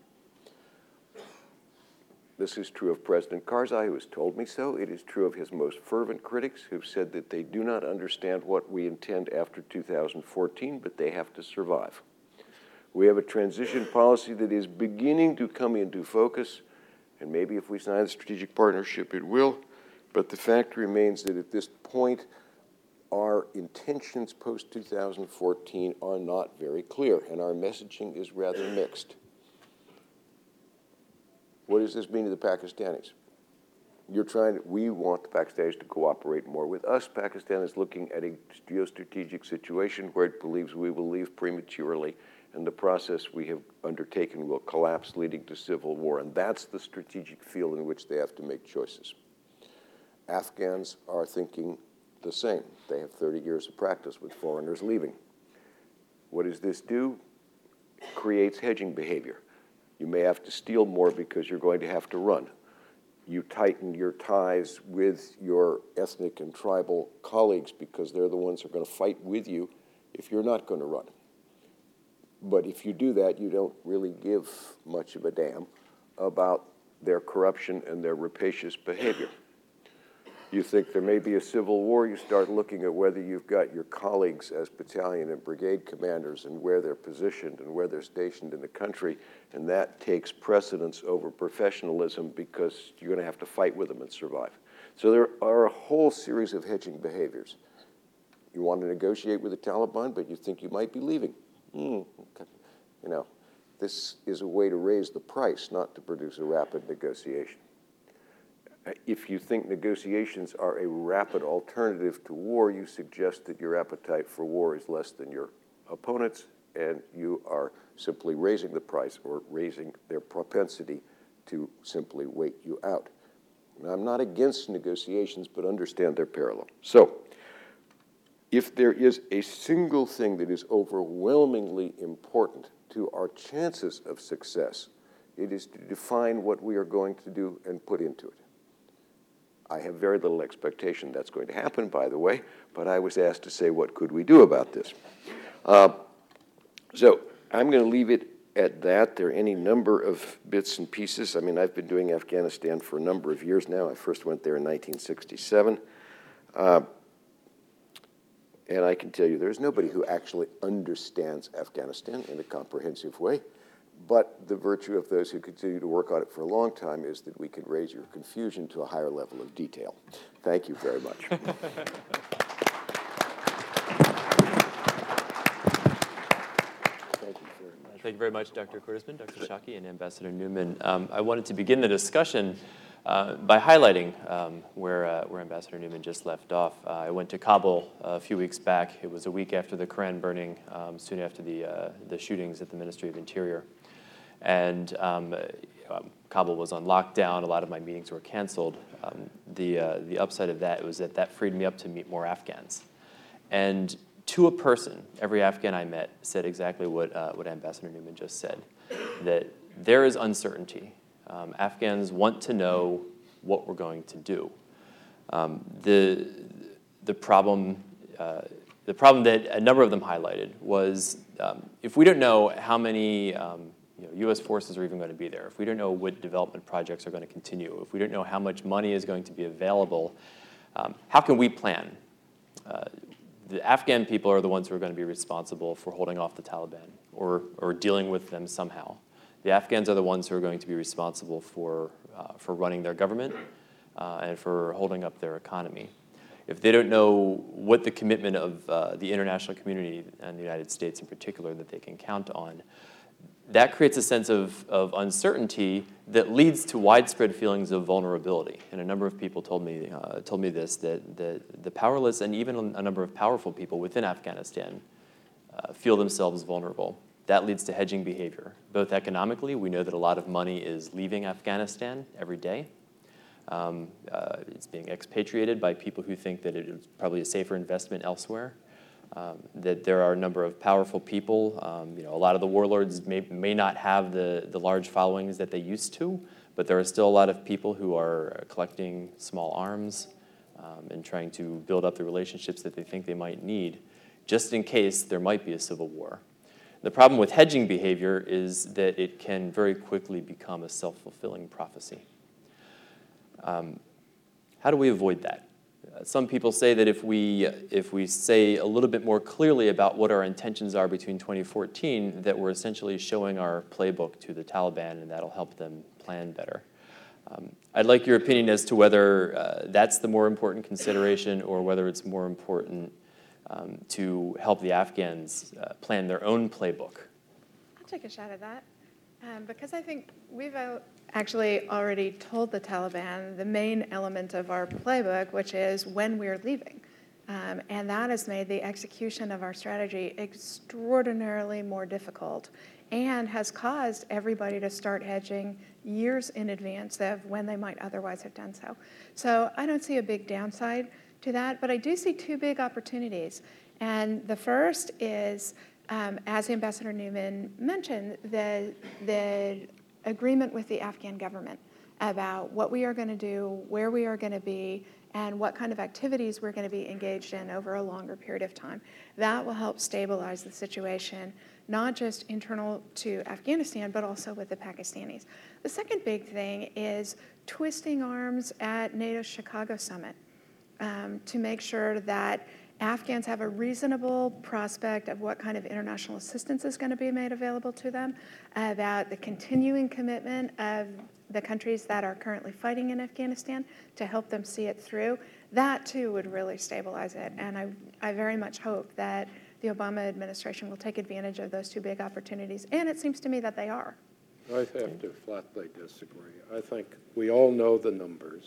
This is true of President Karzai, who has told me so. It is true of his most fervent critics, who've said that they do not understand what we intend after two thousand fourteen, but they have to survive. We have a transition policy that is beginning to come into focus, and maybe if we sign the strategic partnership, it will. But the fact remains that at this point, our intentions post two thousand fourteen are not very clear, and our messaging is rather mixed. What does this mean to the Pakistanis? You're trying to, we want the Pakistanis to cooperate more with us. Pakistan is looking at a geostrategic situation where it believes we will leave prematurely, and the process we have undertaken will collapse, leading to civil war. And that's the strategic field in which they have to make choices. Afghans are thinking the same. They have thirty years of practice with foreigners leaving. What does this do? It creates hedging behavior. You may have to steal more because you're going to have to run. You tighten your ties with your ethnic and tribal colleagues because they're the ones who are going to fight with you if you're not going to run. But if you do that, you don't really give much of a damn about their corruption and their rapacious behavior. You think there may be a civil war, you start looking at whether you've got your colleagues as battalion and brigade commanders and where they're positioned and where they're stationed in the country, and that takes precedence over professionalism because you're going to have to fight with them and survive. So there are a whole series of hedging behaviors. You want to negotiate with the Taliban, but you think you might be leaving. Mm, okay. You know, this is a way to raise the price, not to produce a rapid negotiation. if you think negotiations are a rapid alternative to war, you suggest that your appetite for war is less than your opponent's, and you are simply raising the price or raising their propensity to simply wait you out. Now, I'm not against negotiations, but understand they're parallel. So, if there is a single thing that is overwhelmingly important to our chances of success, it is to define what we are going to do and put into it. I have very little expectation that's going to happen, by the way, but I was asked to say, what could we do about this? Uh, so I'm going to leave it at that. There are any number of bits and pieces. I mean, I've been doing Afghanistan for a number of years now. I first went there in nineteen sixty-seven. Uh, and I can tell you there's nobody who actually understands Afghanistan in a comprehensive way. But the virtue of those who continue to work on it for a long time is that we can raise your confusion to a higher level of detail. Thank you very much. Thank you very much, Doctor Cordesman, Doctor Shockey, and Ambassador Newman. Um, I wanted to begin the discussion uh, by highlighting um, where, uh, where Ambassador Newman just left off. Uh, I went to Kabul a few weeks back. It was a week after the Koran burning, um, soon after the, uh, the shootings at the Ministry of Interior. And um, uh, Kabul was on lockdown. A lot of my meetings were canceled. Um, the, uh, the upside of that was that that freed me up to meet more Afghans. And to a person, every Afghan I met said exactly what, uh, what Ambassador Newman just said, that there is uncertainty. Um, Afghans want to know what we're going to do. Um, the, the, problem, uh, the problem that a number of them highlighted was um, if we don't know how many um, you know, U S forces are even going to be there, if we don't know what development projects are going to continue, if we don't know how much money is going to be available, um, how can we plan? Uh, The Afghan people are the ones who are going to be responsible for holding off the Taliban or, or dealing with them somehow. The Afghans are the ones who are going to be responsible for, uh, for running their government uh, and for holding up their economy. If they don't know what the commitment of uh, the international community and the United States in particular that they can count on, that creates a sense of, of uncertainty that leads to widespread feelings of vulnerability. And a number of people told me, uh, told me this, that, that the powerless and even a number of powerful people within Afghanistan uh, feel themselves vulnerable. That leads to hedging behavior. Both economically, we know that a lot of money is leaving Afghanistan every day. Um, uh, it's being expatriated by people who think that it is probably a safer investment elsewhere. Um, that there are a number of powerful people. Um, you know, a lot of the warlords may, may not have the, the large followings that they used to, but there are still a lot of people who are collecting small arms um, and trying to build up the relationships that they think they might need, just in case there might be a civil war. The problem with hedging behavior is that it can very quickly become a self-fulfilling prophecy. Um, how do we avoid that? Some people say that if we, if we say a little bit more clearly about what our intentions are between twenty fourteen, that we're essentially showing our playbook to the Taliban, and that'll help them plan better. Um, I'd like your opinion as to whether uh, that's the more important consideration or whether it's more important um, to help the Afghans uh, plan their own playbook. I'll take a shot at that. Um, because I think we've actually already told the Taliban the main element of our playbook, which is when we're leaving. Um, and that has made the execution of our strategy extraordinarily more difficult and has caused everybody to start hedging years in advance of when they might otherwise have done so. So I don't see a big downside to that, but I do see two big opportunities. And the first is, Um, as Ambassador Newman mentioned, the, the agreement with the Afghan government about what we are going to do, where we are going to be, and what kind of activities we're going to be engaged in over a longer period of time. That will help stabilize the situation, not just internal to Afghanistan, but also with the Pakistanis. The second big thing is twisting arms at NATO's Chicago summit um, to make sure that Afghans have a reasonable prospect of what kind of international assistance is going to be made available to them, about the continuing commitment of the countries that are currently fighting in Afghanistan to help them see it through. That, too, would really stabilize it. And I, I very much hope that the Obama administration will take advantage of those two big opportunities. And it seems to me that they are. I have to flatly disagree. I think we all know the numbers.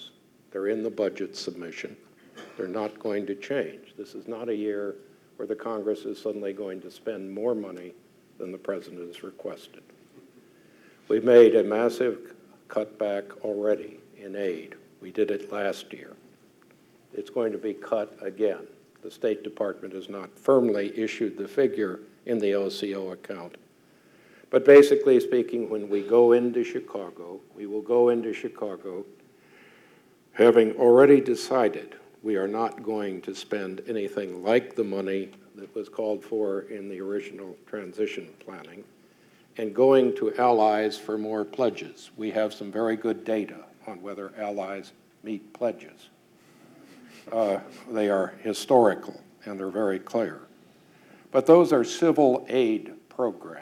They're in the budget submission. They're not going to change. This is not a year where the Congress is suddenly going to spend more money than the President has requested. We've made a massive cutback already in aid. We did it last year. It's going to be cut again. The State Department has not firmly issued the figure in the O C O account. But basically speaking, when we go into Chicago, we will go into Chicago having already decided we are not going to spend anything like the money that was called for in the original transition planning, and going to allies for more pledges. We have some very good data on whether allies meet pledges. Uh, they are historical, and they're very clear. But those are civil aid programs.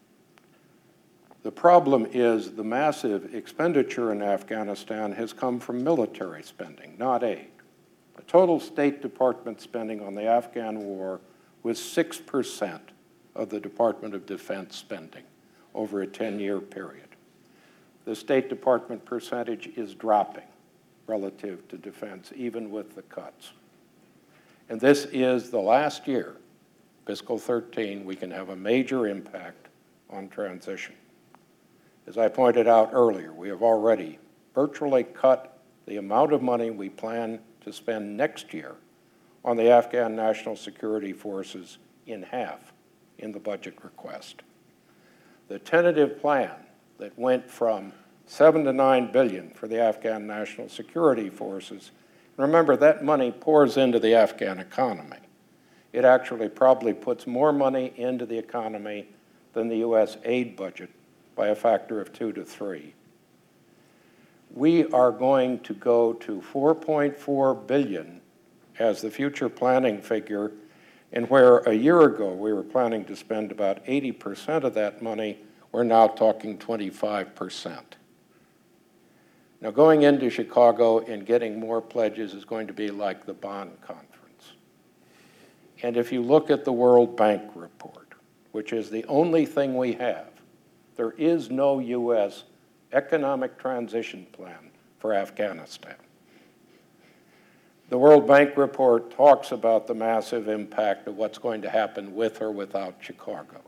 The problem is the massive expenditure in Afghanistan has come from military spending, not aid. The total State Department spending on the Afghan war was six percent of the Department of Defense spending over a ten-year period. The State Department percentage is dropping relative to defense, even with the cuts. And this is the last year, fiscal thirteen, we can have a major impact on transition. As I pointed out earlier, we have already virtually cut the amount of money we plan to spend next year on the Afghan National Security Forces in half in the budget request. The tentative plan that went from seven to nine billion for the Afghan National Security Forces, remember that money pours into the Afghan economy. It actually probably puts more money into the economy than the U S aid budget by a factor of two to three. We are going to go to four point four billion as the future planning figure, and where a year ago we were planning to spend about eighty percent of that money, we're now talking twenty-five percent. Now, going into Chicago and getting more pledges is going to be like the Bonn Conference. And if you look at the World Bank report, which is the only thing we have, there is no U S economic transition plan for Afghanistan. The World Bank report talks about the massive impact of what's going to happen with or without Chicago.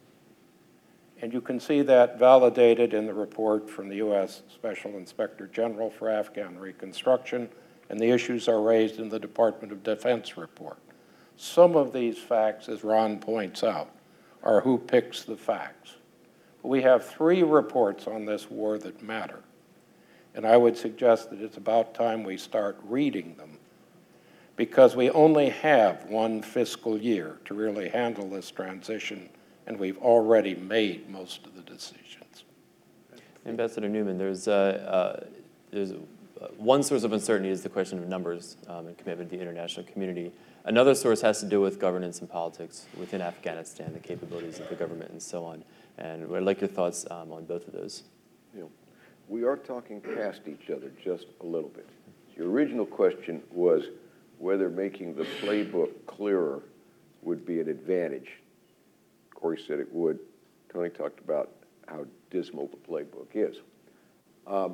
And you can see that validated in the report from the U S Special Inspector General for Afghan Reconstruction, and the issues are raised in the Department of Defense report. Some of these facts, as Ron points out, are who picks the facts. We have three reports on this war that matter, and I would suggest that it's about time we start reading them, because we only have one fiscal year to really handle this transition, and we've already made most of the decisions. Ambassador Newman, there's, uh, uh, there's uh, one source of uncertainty is the question of numbers um, and commitment to the international community. Another source has to do with governance and politics within Afghanistan, the capabilities of the government and so on. And I'd like your thoughts um, on both of those. You know, we are talking past each other just a little bit. Your original question was whether making the playbook clearer would be an advantage. Corey said it would. Tony talked about how dismal the playbook is. Um,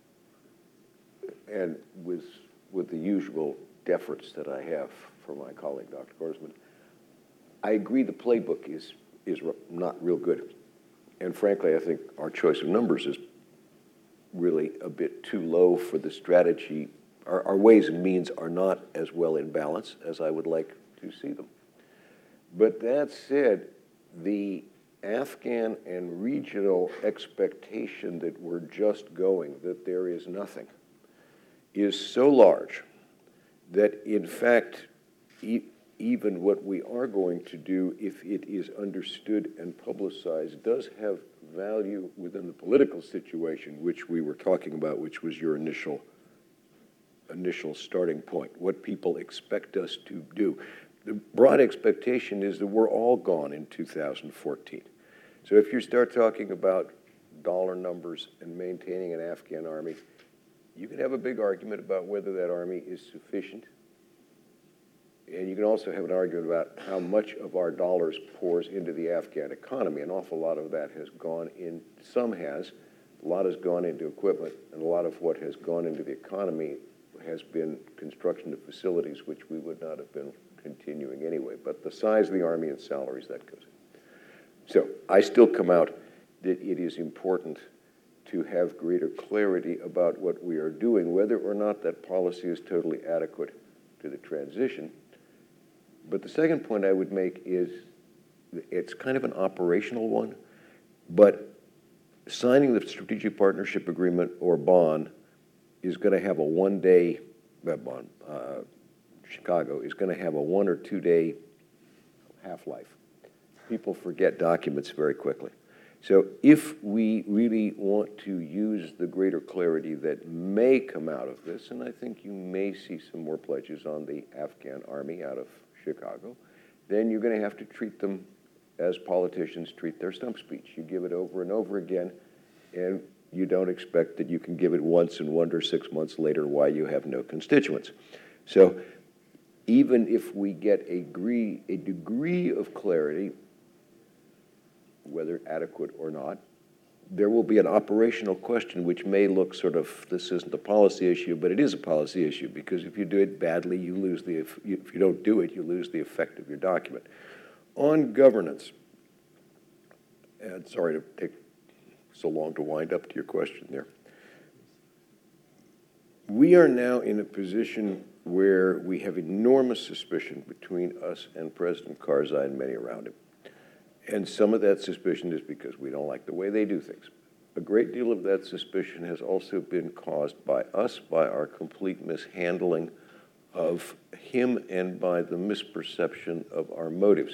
and with, with the usual deference that I have for my colleague, Doctor Gorsman, I agree the playbook is, is not real good. And frankly, I think our choice of numbers is really a bit too low for the strategy. Our, our ways and means are not as well in balance as I would like to see them. But that said, the Afghan and regional expectation that we're just going, that there is nothing, is so large that, in fact, e even what we are going to do, if it is understood and publicized, does have value within the political situation, which we were talking about, which was your initial, initial starting point, what people expect us to do. The broad expectation is that we're all gone in two thousand fourteen. So if you start talking about dollar numbers and maintaining an Afghan army, you can have a big argument about whether that army is sufficient. And you can also have an argument about how much of our dollars pours into the Afghan economy. An awful lot of that has gone in, some has, a lot has gone into equipment, and a lot of what has gone into the economy has been construction of facilities, which we would not have been continuing anyway. But the size of the Army and salaries, that goes in. So I still come out that it is important to have greater clarity about what we are doing, whether or not that policy is totally adequate to the transition. But the second point I would make is it's kind of an operational one, but signing the strategic partnership agreement or bond is going to have a one-day, uh, bond, uh, Chicago is going to have a one or two-day half-life. People forget documents very quickly. So if we really want to use the greater clarity that may come out of this, and I think you may see some more pledges on the Afghan army out of Chicago, then you're going to have to treat them as politicians treat their stump speech. You give it over and over again, and you don't expect that you can give it once and wonder six months later why you have no constituents. So even if we get a degree, a degree of clarity, whether adequate or not, there will be an operational question which may look sort of, this isn't a policy issue, but it is a policy issue, because if you do it badly, you lose the, if you, if you don't do it, you lose the effect of your document. On governance, and sorry to take so long to wind up to your question there, we are now in a position where we have enormous suspicion between us and President Karzai and many around him. And some of that suspicion is because we don't like the way they do things. A great deal of that suspicion has also been caused by us, by our complete mishandling of him, and by the misperception of our motives.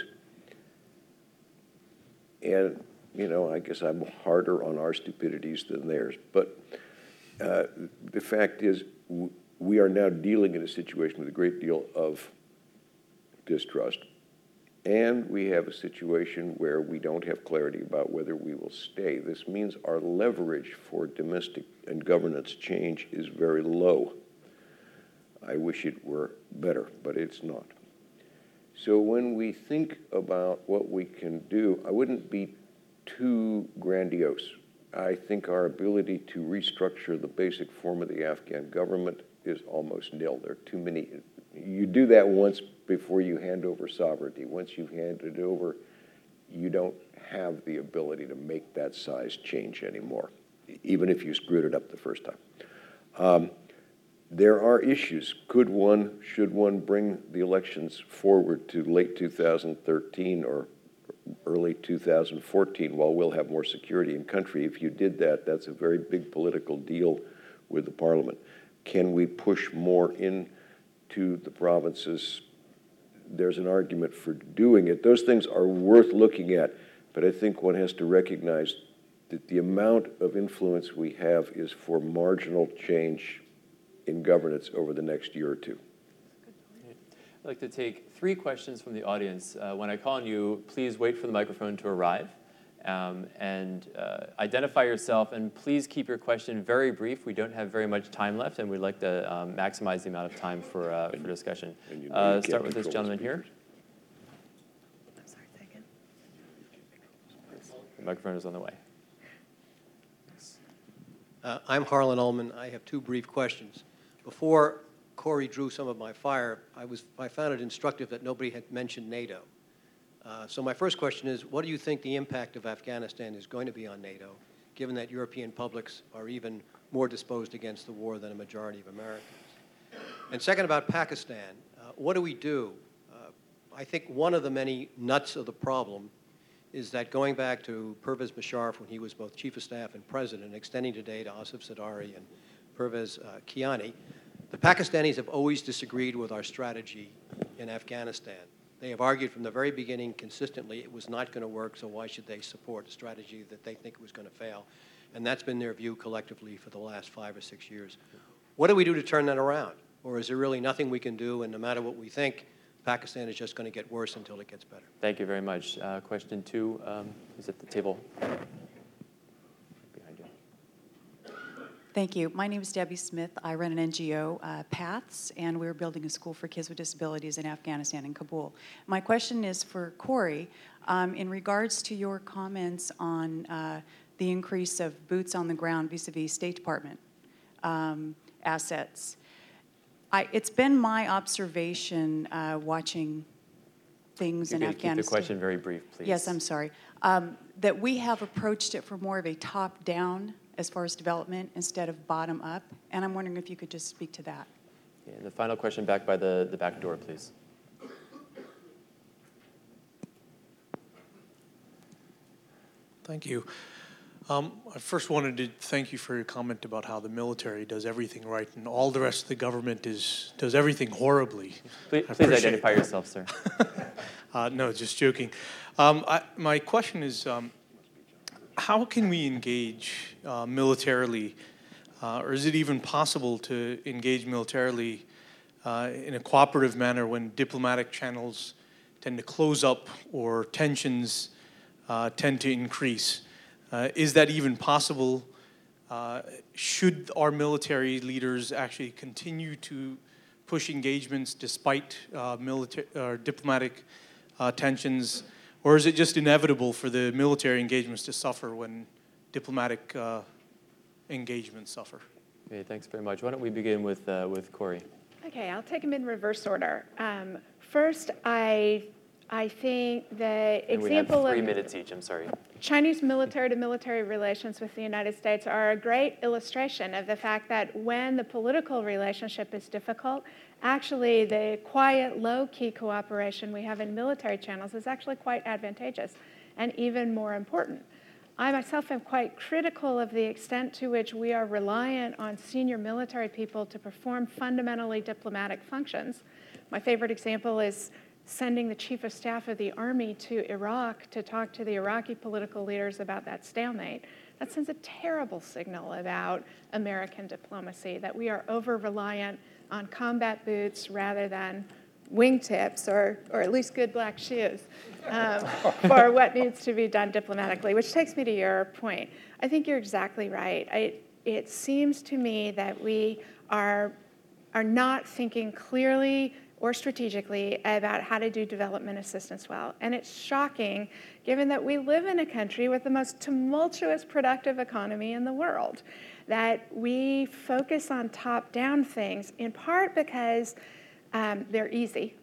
And, you know, I guess I'm harder on our stupidities than theirs. But uh, the fact is, w we are now dealing in a situation with a great deal of distrust. And we have a situation where we don't have clarity about whether we will stay. This means our leverage for domestic and governance change is very low. I wish it were better, but it's not. So when we think about what we can do, I wouldn't be too grandiose. I think our ability to restructure the basic form of the Afghan government is almost nil. There are too many. You do that once before you hand over sovereignty. Once you've handed it over, you don't have the ability to make that size change anymore, even if you screwed it up the first time. Um, there are issues. Could one, should one bring the elections forward to late two thousand thirteen or early two thousand fourteen while we'll have more security in country? If you did that, that's a very big political deal with the parliament. Can we push more into the provinces? There's an argument for doing it. Those things are worth looking at, but I think one has to recognize that the amount of influence we have is for marginal change in governance over the next year or two. I'd like to take three questions from the audience. Uh, when I call on you, please wait for the microphone to arrive. Um, and uh, identify yourself, and please keep your question very brief. We don't have very much time left, and we'd like to um, maximize the amount of time for, uh, for discussion. You know uh, you start with this gentleman here. I'm sorry, second. The microphone is on the way. Uh, I'm Harlan Ullman. I have two brief questions. Before Corey drew some of my fire, I, was, I found it instructive that nobody had mentioned NATO. Uh, so my first question is, what do you think the impact of Afghanistan is going to be on NATO, given that European publics are even more disposed against the war than a majority of Americans? And second, about Pakistan, uh, what do we do? Uh, I think one of the many nuts of the problem is that going back to Pervez Musharraf when he was both chief of staff and president, extending today to Asif Zardari and Pervez uh, Kiani, the Pakistanis have always disagreed with our strategy in Afghanistan. They have argued from the very beginning consistently it was not going to work, so why should they support a strategy that they think was going to fail? And that's been their view collectively for the last five or six years. What do we do to turn that around? Or is there really nothing we can do, and no matter what we think, Pakistan is just going to get worse until it gets better? Thank you very much. Uh, question two um, is at the table behind you. Thank you. My name is Debbie Smith. I run an N G O, uh, PATHS, and we're building a school for kids with disabilities in Afghanistan in Kabul. My question is for Corey. Um, in regards to your comments on uh, the increase of boots on the ground vis-a-vis State Department um, assets, I, it's been my observation uh, watching things You in could Afghanistan. keep the question very brief, please. Yes, I'm sorry. Um, that we have approached it from more of a top-down as far as development instead of bottom-up, and I'm wondering if you could just speak to that. Yeah, and the final question back by the, the back door, please. Thank you. Um, I first wanted to thank you for your comment about how the military does everything right and all the rest of the government is does everything horribly. Please, I please appreciate identify that. yourself, sir. uh, no, just joking. Um, I, my question is, um, how can we engage uh, militarily, uh, or is it even possible to engage militarily uh, in a cooperative manner when diplomatic channels tend to close up or tensions uh, tend to increase? Uh, is that even possible? Uh, should our military leaders actually continue to push engagements despite uh, military or diplomatic uh, tensions, or is it just inevitable for the military engagements to suffer when diplomatic uh, engagements suffer? Okay, thanks very much. Why don't we begin with uh, with Corey? Okay, I'll take them in reverse order. Um, first, I I think the And we example have three of minutes each. I'm sorry. Chinese military-to-military relations with the United States are a great illustration of the fact that when the political relationship is difficult, actually the quiet, low-key cooperation we have in military channels is actually quite advantageous and even more important. I myself am quite critical of the extent to which we are reliant on senior military people to perform fundamentally diplomatic functions. My favorite example is sending the chief of staff of the army to Iraq to talk to the Iraqi political leaders about that stalemate. That sends a terrible signal about American diplomacy, that we are over-reliant on combat boots rather than wingtips or, or at least good black shoes um, for what needs to be done diplomatically, which takes me to your point. I think you're exactly right. I, it seems to me that we are, are not thinking clearly or strategically about how to do development assistance well. And it's shocking, given that we live in a country with the most tumultuous productive economy in the world, that we focus on top-down things, in part because um, they're easy.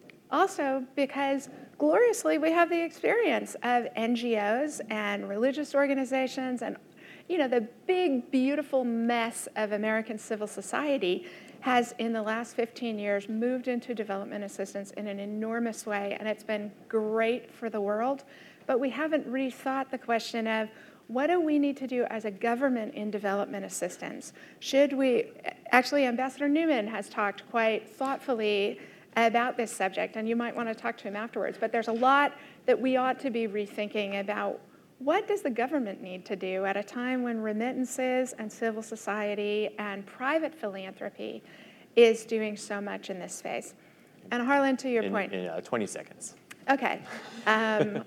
Also because, gloriously, we have the experience of N G Os and religious organizations and, you know, the big, beautiful mess of American civil society has, in the last fifteen years, moved into development assistance in an enormous way, and it's been great for the world. But we haven't rethought the question of, what do we need to do as a government in development assistance? Should we, actually, Ambassador Newman has talked quite thoughtfully about this subject, and you might want to talk to him afterwards, but there's a lot that we ought to be rethinking about. What does the government need to do at a time when remittances and civil society and private philanthropy is doing so much in this space? And Harlan, to your in, point. In uh, twenty seconds. Okay. Um,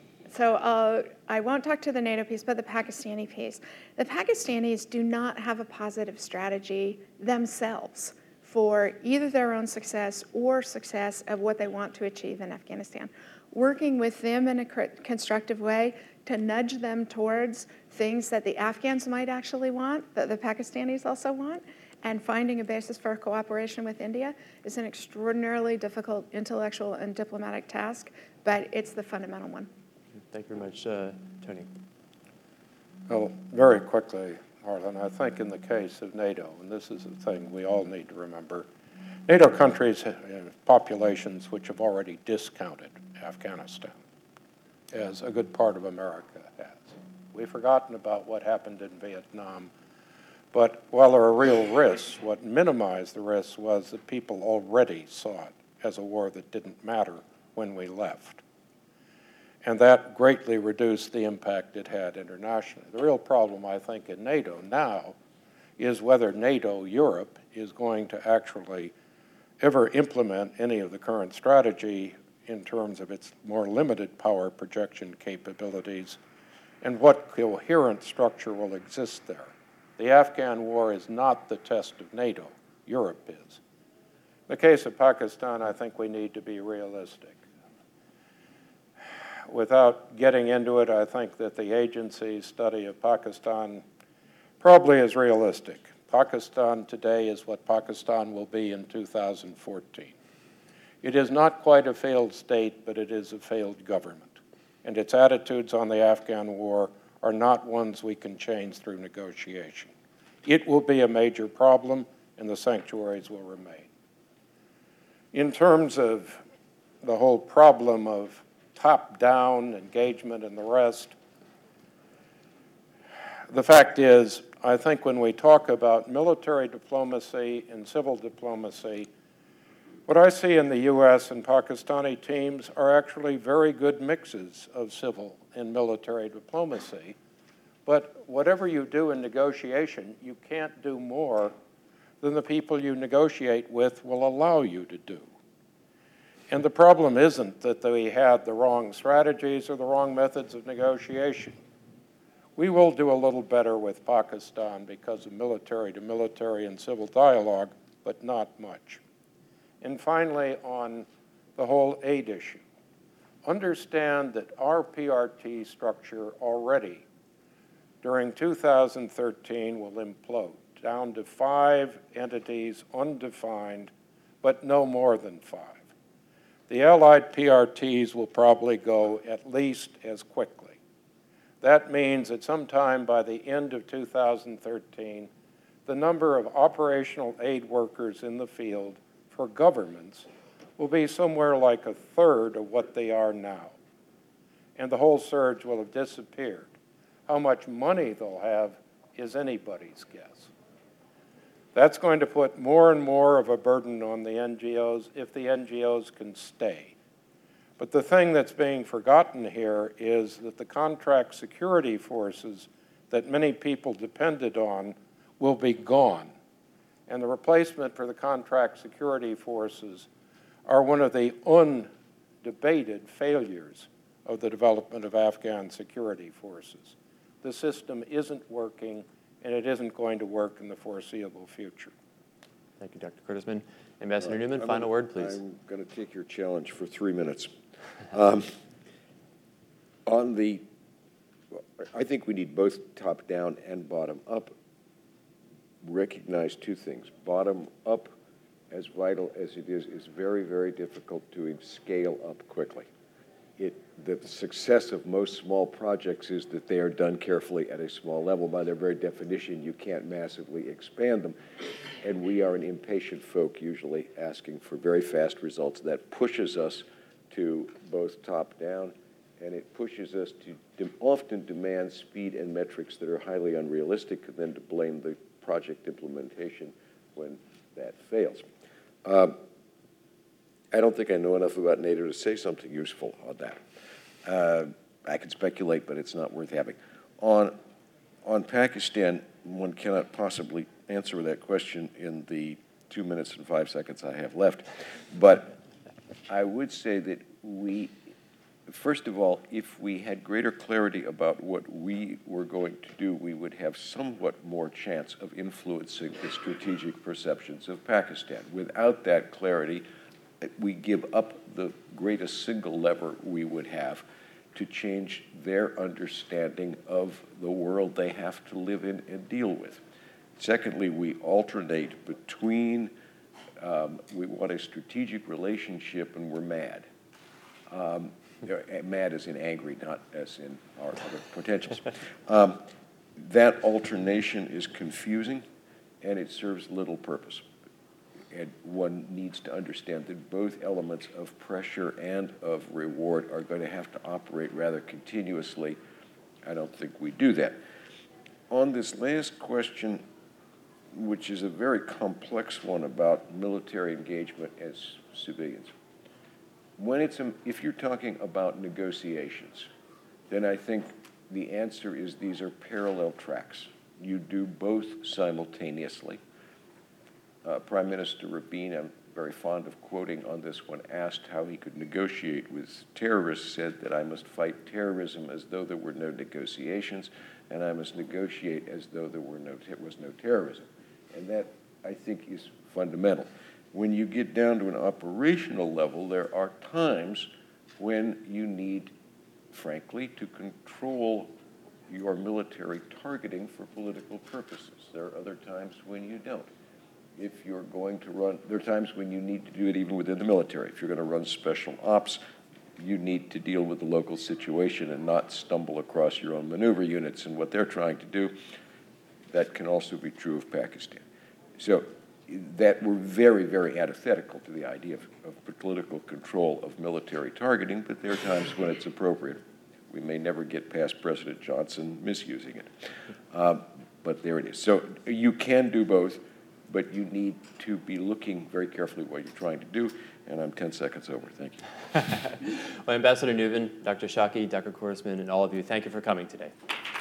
so I'll, I won't talk to the NATO piece, but the Pakistani piece. The Pakistanis do not have a positive strategy themselves for either their own success or success of what they want to achieve in Afghanistan. Working with them in a constructive way to nudge them towards things that the Afghans might actually want, that the Pakistanis also want, and finding a basis for cooperation with India is an extraordinarily difficult intellectual and diplomatic task, but it's the fundamental one. Thank you very much, uh, Tony. Well, very quickly, Harlan, I think in the case of NATO, and this is a thing we all need to remember, NATO countries have populations which have already discounted Afghanistan, as a good part of America has. We've forgotten about what happened in Vietnam, but while there are real risks, what minimized the risks was that people already saw it as a war that didn't matter when we left. And that greatly reduced the impact it had internationally. The real problem, I think, in NATO now is whether NATO Europe is going to actually ever implement any of the current strategy in terms of its more limited power projection capabilities, and what coherent structure will exist there. The Afghan war is not the test of NATO. Europe is. In the case of Pakistan, I think we need to be realistic. Without getting into it, I think that the agency's study of Pakistan probably is realistic. Pakistan today is what Pakistan will be in two thousand fourteen. It is not quite a failed state, but it is a failed government. And its attitudes on the Afghan war are not ones we can change through negotiation. It will be a major problem, and the sanctuaries will remain. In terms of the whole problem of top-down engagement and the rest, the fact is, I think when we talk about military diplomacy and civil diplomacy, what I see in the U S and Pakistani teams are actually very good mixes of civil and military diplomacy. But whatever you do in negotiation, you can't do more than the people you negotiate with will allow you to do. And the problem isn't that they had the wrong strategies or the wrong methods of negotiation. We will do a little better with Pakistan because of military to military and civil dialogue, but not much. And finally, on the whole aid issue, understand that our P R T structure already during two thousand thirteen will implode down to five entities, undefined, but no more than five. The Allied P R Ts will probably go at least as quickly. That means that sometime by the end of two thousand thirteen, the number of operational aid workers in the field for governments will be somewhere like a third of what they are now. And the whole surge will have disappeared. How much money they'll have is anybody's guess. That's going to put more and more of a burden on the N G Os if the N G Os can stay. But the thing that's being forgotten here is that the contract security forces that many people depended on will be gone. And the replacement for the contract security forces are one of the undebated failures of the development of Afghan security forces. The system isn't working, and it isn't going to work in the foreseeable future. Thank you, Doctor Curtisman. Ambassador Uh, Newman, I'm final gonna, word, please. I'm going to take your challenge for three minutes. Um, on the, I think we need both top-down and bottom-up. Recognize two things. Bottom-up, as vital as it is, is very, very difficult to scale up quickly. It, the success of most small projects is that they are done carefully at a small level. By their very definition, you can't massively expand them. And we are an impatient folk, usually asking for very fast results. That pushes us to both top-down, and it pushes us to de- often demand speed and metrics that are highly unrealistic, and then to blame the project implementation when that fails. Uh, I don't think I know enough about NATO to say something useful on that. Uh, I can speculate, but it's not worth having. On, on Pakistan, one cannot possibly answer that question in the two minutes and five seconds I have left. But I would say that we, first of all, if we had greater clarity about what we were going to do, we would have somewhat more chance of influencing the strategic perceptions of Pakistan. Without that clarity, we give up the greatest single lever we would have to change their understanding of the world they have to live in and deal with. Secondly, we alternate between, um, we want a strategic relationship and we're mad. Um, mad as in angry, not as in our other potentials. Um, that alternation is confusing and it serves little purpose. And one needs to understand that both elements of pressure and of reward are going to have to operate rather continuously. I don't think we do that. On this last question, which is a very complex one about military engagement as civilians, when it's a, if you're talking about negotiations, then I think the answer is these are parallel tracks. You do both simultaneously. Uh, Prime Minister Rabin, I'm very fond of quoting on this one, asked how he could negotiate with terrorists, said that I must fight terrorism as though there were no negotiations, and I must negotiate as though there were no ter- was no terrorism. And that, I think, is fundamental. When you get down to an operational level, there are times when you need, frankly, to control your military targeting for political purposes. There are other times when you don't. If you're going to run, there are times when you need to do it even within the military. If you're going to run special ops, you need to deal with the local situation and not stumble across your own maneuver units and what they're trying to do. That can also be true of Pakistan. So that we're very, very antithetical to the idea of, of political control of military targeting, but there are times when it's appropriate. We may never get past President Johnson misusing it. Um, but there it is. So you can do both, but you need to be looking very carefully what you're trying to do. And I'm ten seconds over. Thank you. Well, Ambassador Newman, Doctor Shockey, Doctor Korsman, and all of you, thank you for coming today.